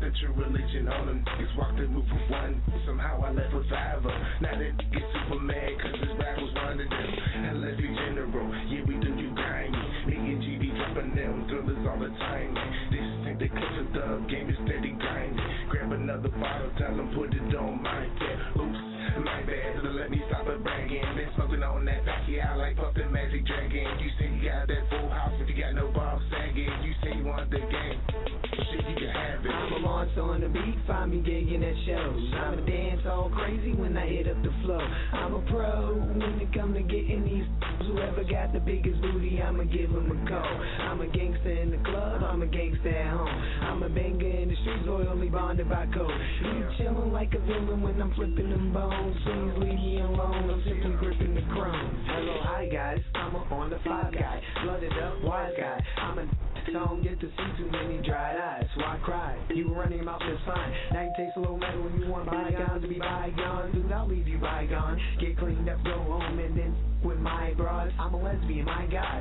the true religion on them. Niggas walked the move for one. Somehow I left with five of them. Now they get super mad cause this rap was one of them. And let's be general, yeah we do you grimy. Me and G B dropping them thrillers all the time. This ain't the clips of the game is steady grinding. Grab another bottle, tell them put it on my head. Oops, my bad, so let me stop it bragging. Been smoking on that backy out like puffin' Magic Dragon. You say you got that full house, if you got no balls sagging. You say you want the game, shit you can have it. I'm a monster on the beat, find me gigging at shows. I'm a dance all crazy when I hit up the flow. I'm a pro when it come to getting these. Whoever got the biggest booty, I'ma give him a call. I'm a gangster in the club, I'm a gangster at home. I'm a banger in the streets, loyally bonded by code. You chillin' like a villain when I'm flipping them bones. Please leave me alone, I'm simply gripping the chrome. Hello, hi guys, I'm a on the five guy. Blooded up, wise guy. I'm a don't get to see too many dried eyes, so I cry. You running your mouth is fine. Now you taste a little metal when you want bygones to be bygones. Dude, I'll leave you bygone. Get cleaned up, go home, and then with my broad. I'm a lesbian, my God.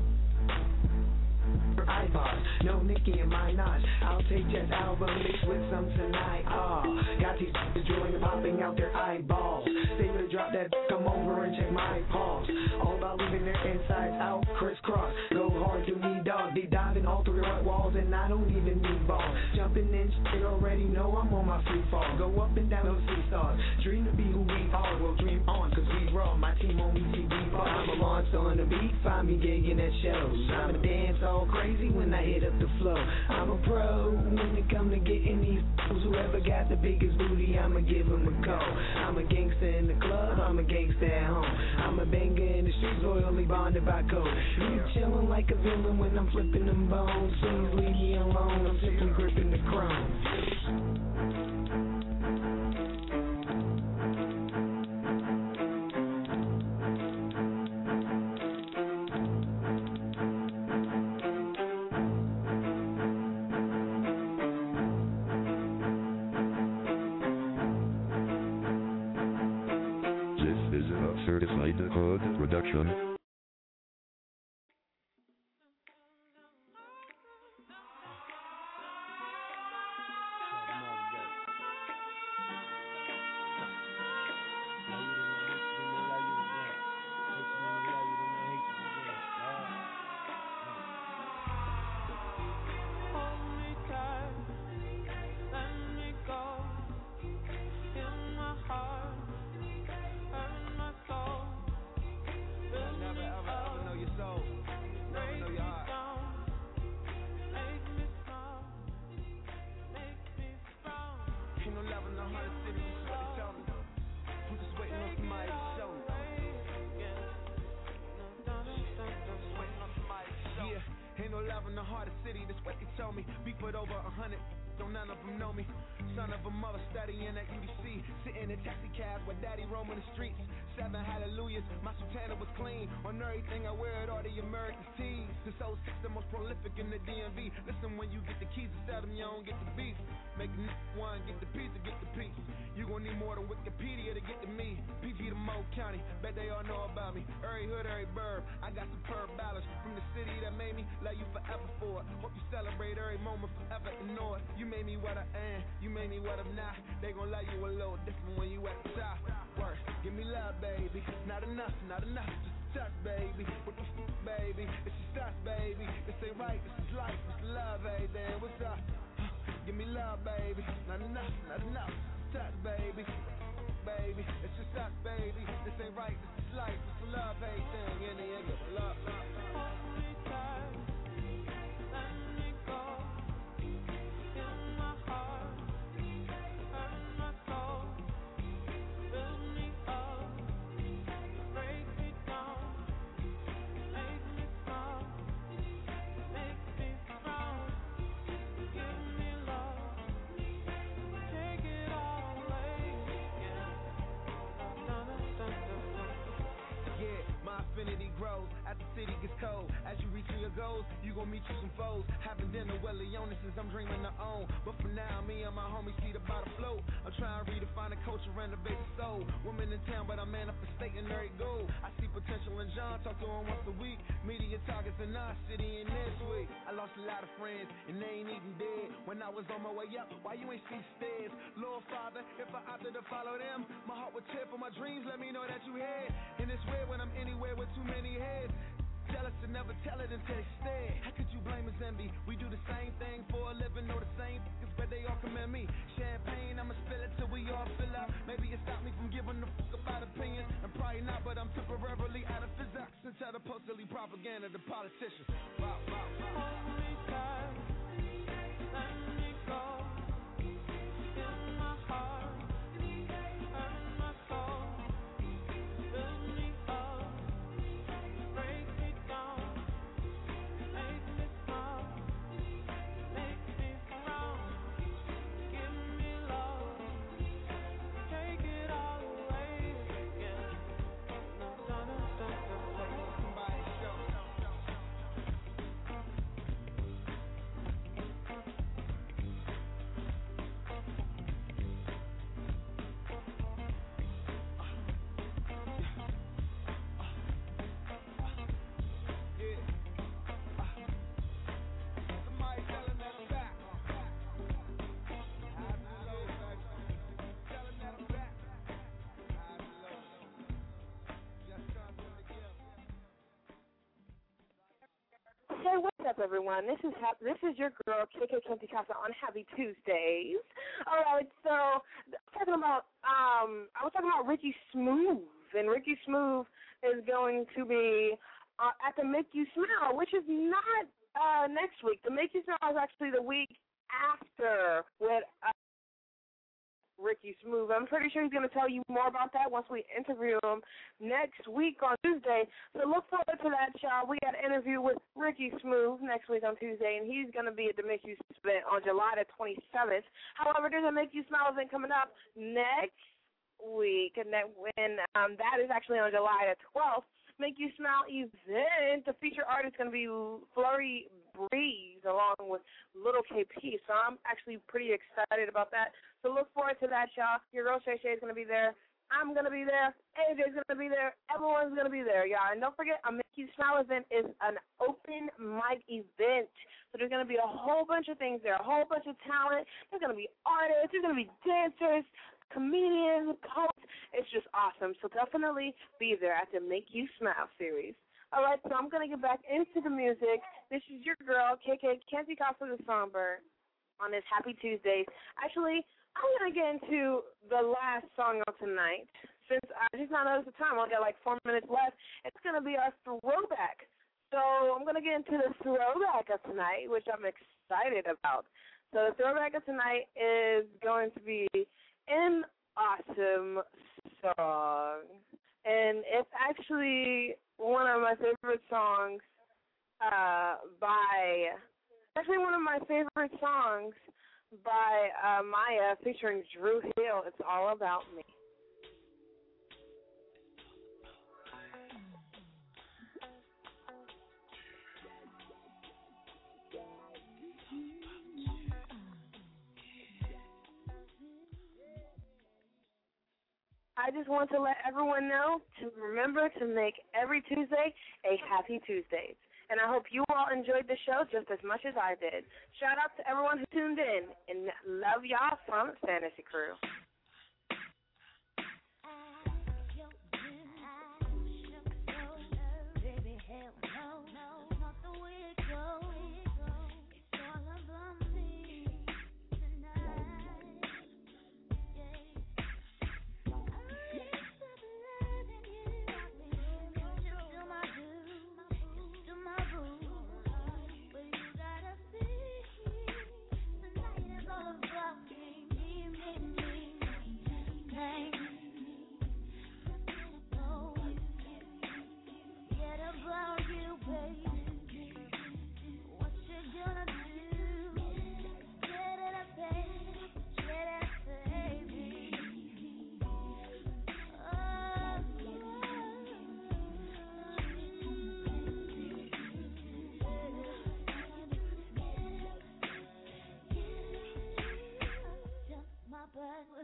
iPods, no Nicki and Minaj. I'll take Jet's album mixed with some tonight. Oh, got these bitches drilling and popping out their eyeballs. They gonna drop that, come over and check my paws. All about leaving their insides out, crisscross. Go hard to me, dog. They diving all through the right walls, and I don't even need balls. Jumping in shit already know I'm on my free fall. Go up and down those seesaws. Dream to be who we are. We'll dream on, cause we raw. My team on me, T V bar. I'm a monster on the beat, find me gigging at shows. I'm a dance all crazy when I hit up the flow. I'm a pro when it come to getting these. Whoever got the biggest booty, I'ma give him a call. I'm a gangster in the club, I'm a gangster at home. I'm a banger in the streets, loyally bonded by code. You chillin' like a villain when I'm flipping them bones. Please leave me alone, I'm simply gripping the chrome. Certified Code Production. In the D M V, listen when you get the keys instead of them, you don't get the beef. Make a one, get the piece to get the piece. You gon' need more than Wikipedia to get to me. P G to Mo County, bet they all know about me. Every hood, every burb, I got superb balance. From the city that made me, love you forever for it. Hope you celebrate every moment, forever ignore it. You made me what I am, you made me what I'm not. They gon' love you a little different when you at the top. Worse, give me love, baby. Not enough, not enough, just touch, baby. What the f, baby? It's just us, baby. This ain't right, this is life, this is love, hey, then what's up? Give me love, baby. Not enough, not enough, just touch, baby. Baby, it's just us, baby. This ain't right, this is life, this is love, hey, thing. In the end, give me love. Hold me tight, let me go. In my heart, hurt my soul. Fill me up, break me down. Make me smile, make me strong. Give me love, take it all away. Yeah, my affinity grows as the city gets cold. As you reach for your goals, you gon' meet you some foes. Having dinner with Leonis since I'm dreaming to own. But for now, me and my homies see the bottom float. I'm trying to redefine the culture, renovate the soul. Women in town, but I'm manifesting every goal. I see potential in John, talk to him once a week. Media targets in our city and this week. I lost a lot of friends, and they ain't even dead. When I was on my way up, why you ain't see stairs? Lord Father, if I opted to follow them, my heart would tear for my dreams, let me know that you had. And it's weird when I'm anywhere with too many heads. Jealous and never tell it until they stare. How could you blame us, envy? We do the same thing for a living, know the same things, but they all commend me. Champagne, I'ma spill it till we all fill out. Maybe it stopped me from giving a fuck about opinion, and probably not, but I'm temporarily out of physics until the postally propaganda, the politicians. Wow, wow, wow. Only time, let me go in my heart. Hey, what's up, everyone? This is ha- this is your girl, K K Kenzie Casa, on Happy Tuesdays. All right, so talking about um, I was talking about Ricky Smooth, and Ricky Smooth is going to be uh, at the Make You Smile, which is not uh, next week. The Make You Smile is actually the week after with uh, Ricky Smooth. I'm pretty sure he's going to tell you more about that once we interview him next week on Tuesday. So look forward to that, y'all. We got an interview with Ricky Smooth next week on Tuesday, and he's going to be at the Make You Smile on July the twenty-seventh. However, there's a Make You Smile event coming up next week, and that when um, that is actually on July the twelfth. Make You Smile event. The featured artist is going to be Flurry Breeze along with Little K P. So I'm actually pretty excited about that. So look forward to that, y'all. Your girl Shay Shay is going to be there. I'm going to be there. A J's going to be there. Everyone's going to be there, y'all. And don't forget, a Make You Smile event is an open mic event. So there's going to be a whole bunch of things there, a whole bunch of talent. There's going to be artists. There's going to be dancers, comedians, poets. It's just awesome. So definitely be there at the Make You Smile series. All right, so I'm going to get back into the music. This is your girl, K K Kenzie Casa the Songbird, on this Happy Tuesday. Actually, I'm going to get into the last song of tonight. Since I just not noticed the time, I got like four minutes left. It's going to be our throwback. So I'm going to get into the throwback of tonight, which I'm excited about. So the throwback of tonight is going to be an awesome song. And it's actually one of my favorite songs uh, by, actually one of my favorite songs by uh, Maya featuring Drew Hill. It's All About Me. I just want to let everyone know to remember to make every Tuesday a Happy Tuesdays. And I hope you all enjoyed the show just as much as I did. Shout out to everyone who tuned in, and love y'all from Fantasy Crew. Tonight is all about me, me, me, me.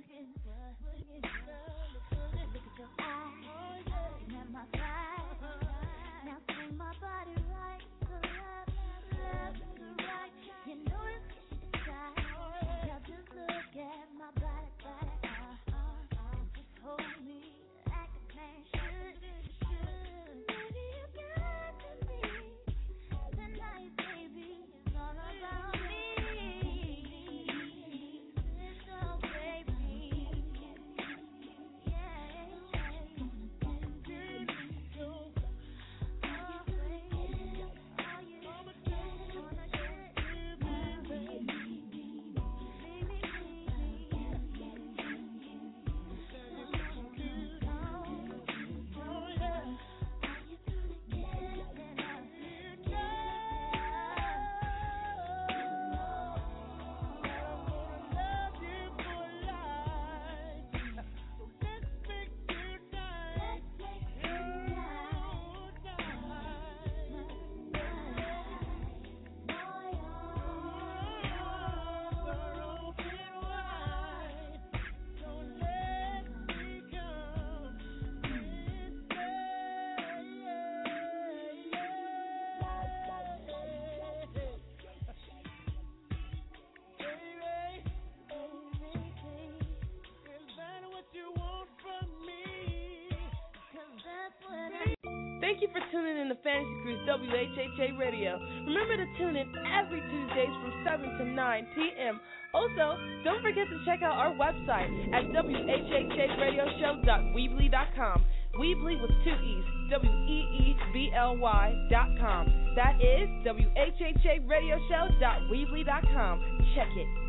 Thank you for tuning in to Fantasy Cruise W H H A Radio. Remember to tune in every Tuesdays from seven to nine p.m. Also, don't forget to check out our website at W H H A radio show dot weebly dot com. Weebly with two E's, W E E B L Y dot com. That is W H H A radio show dot weebly dot com. Check it.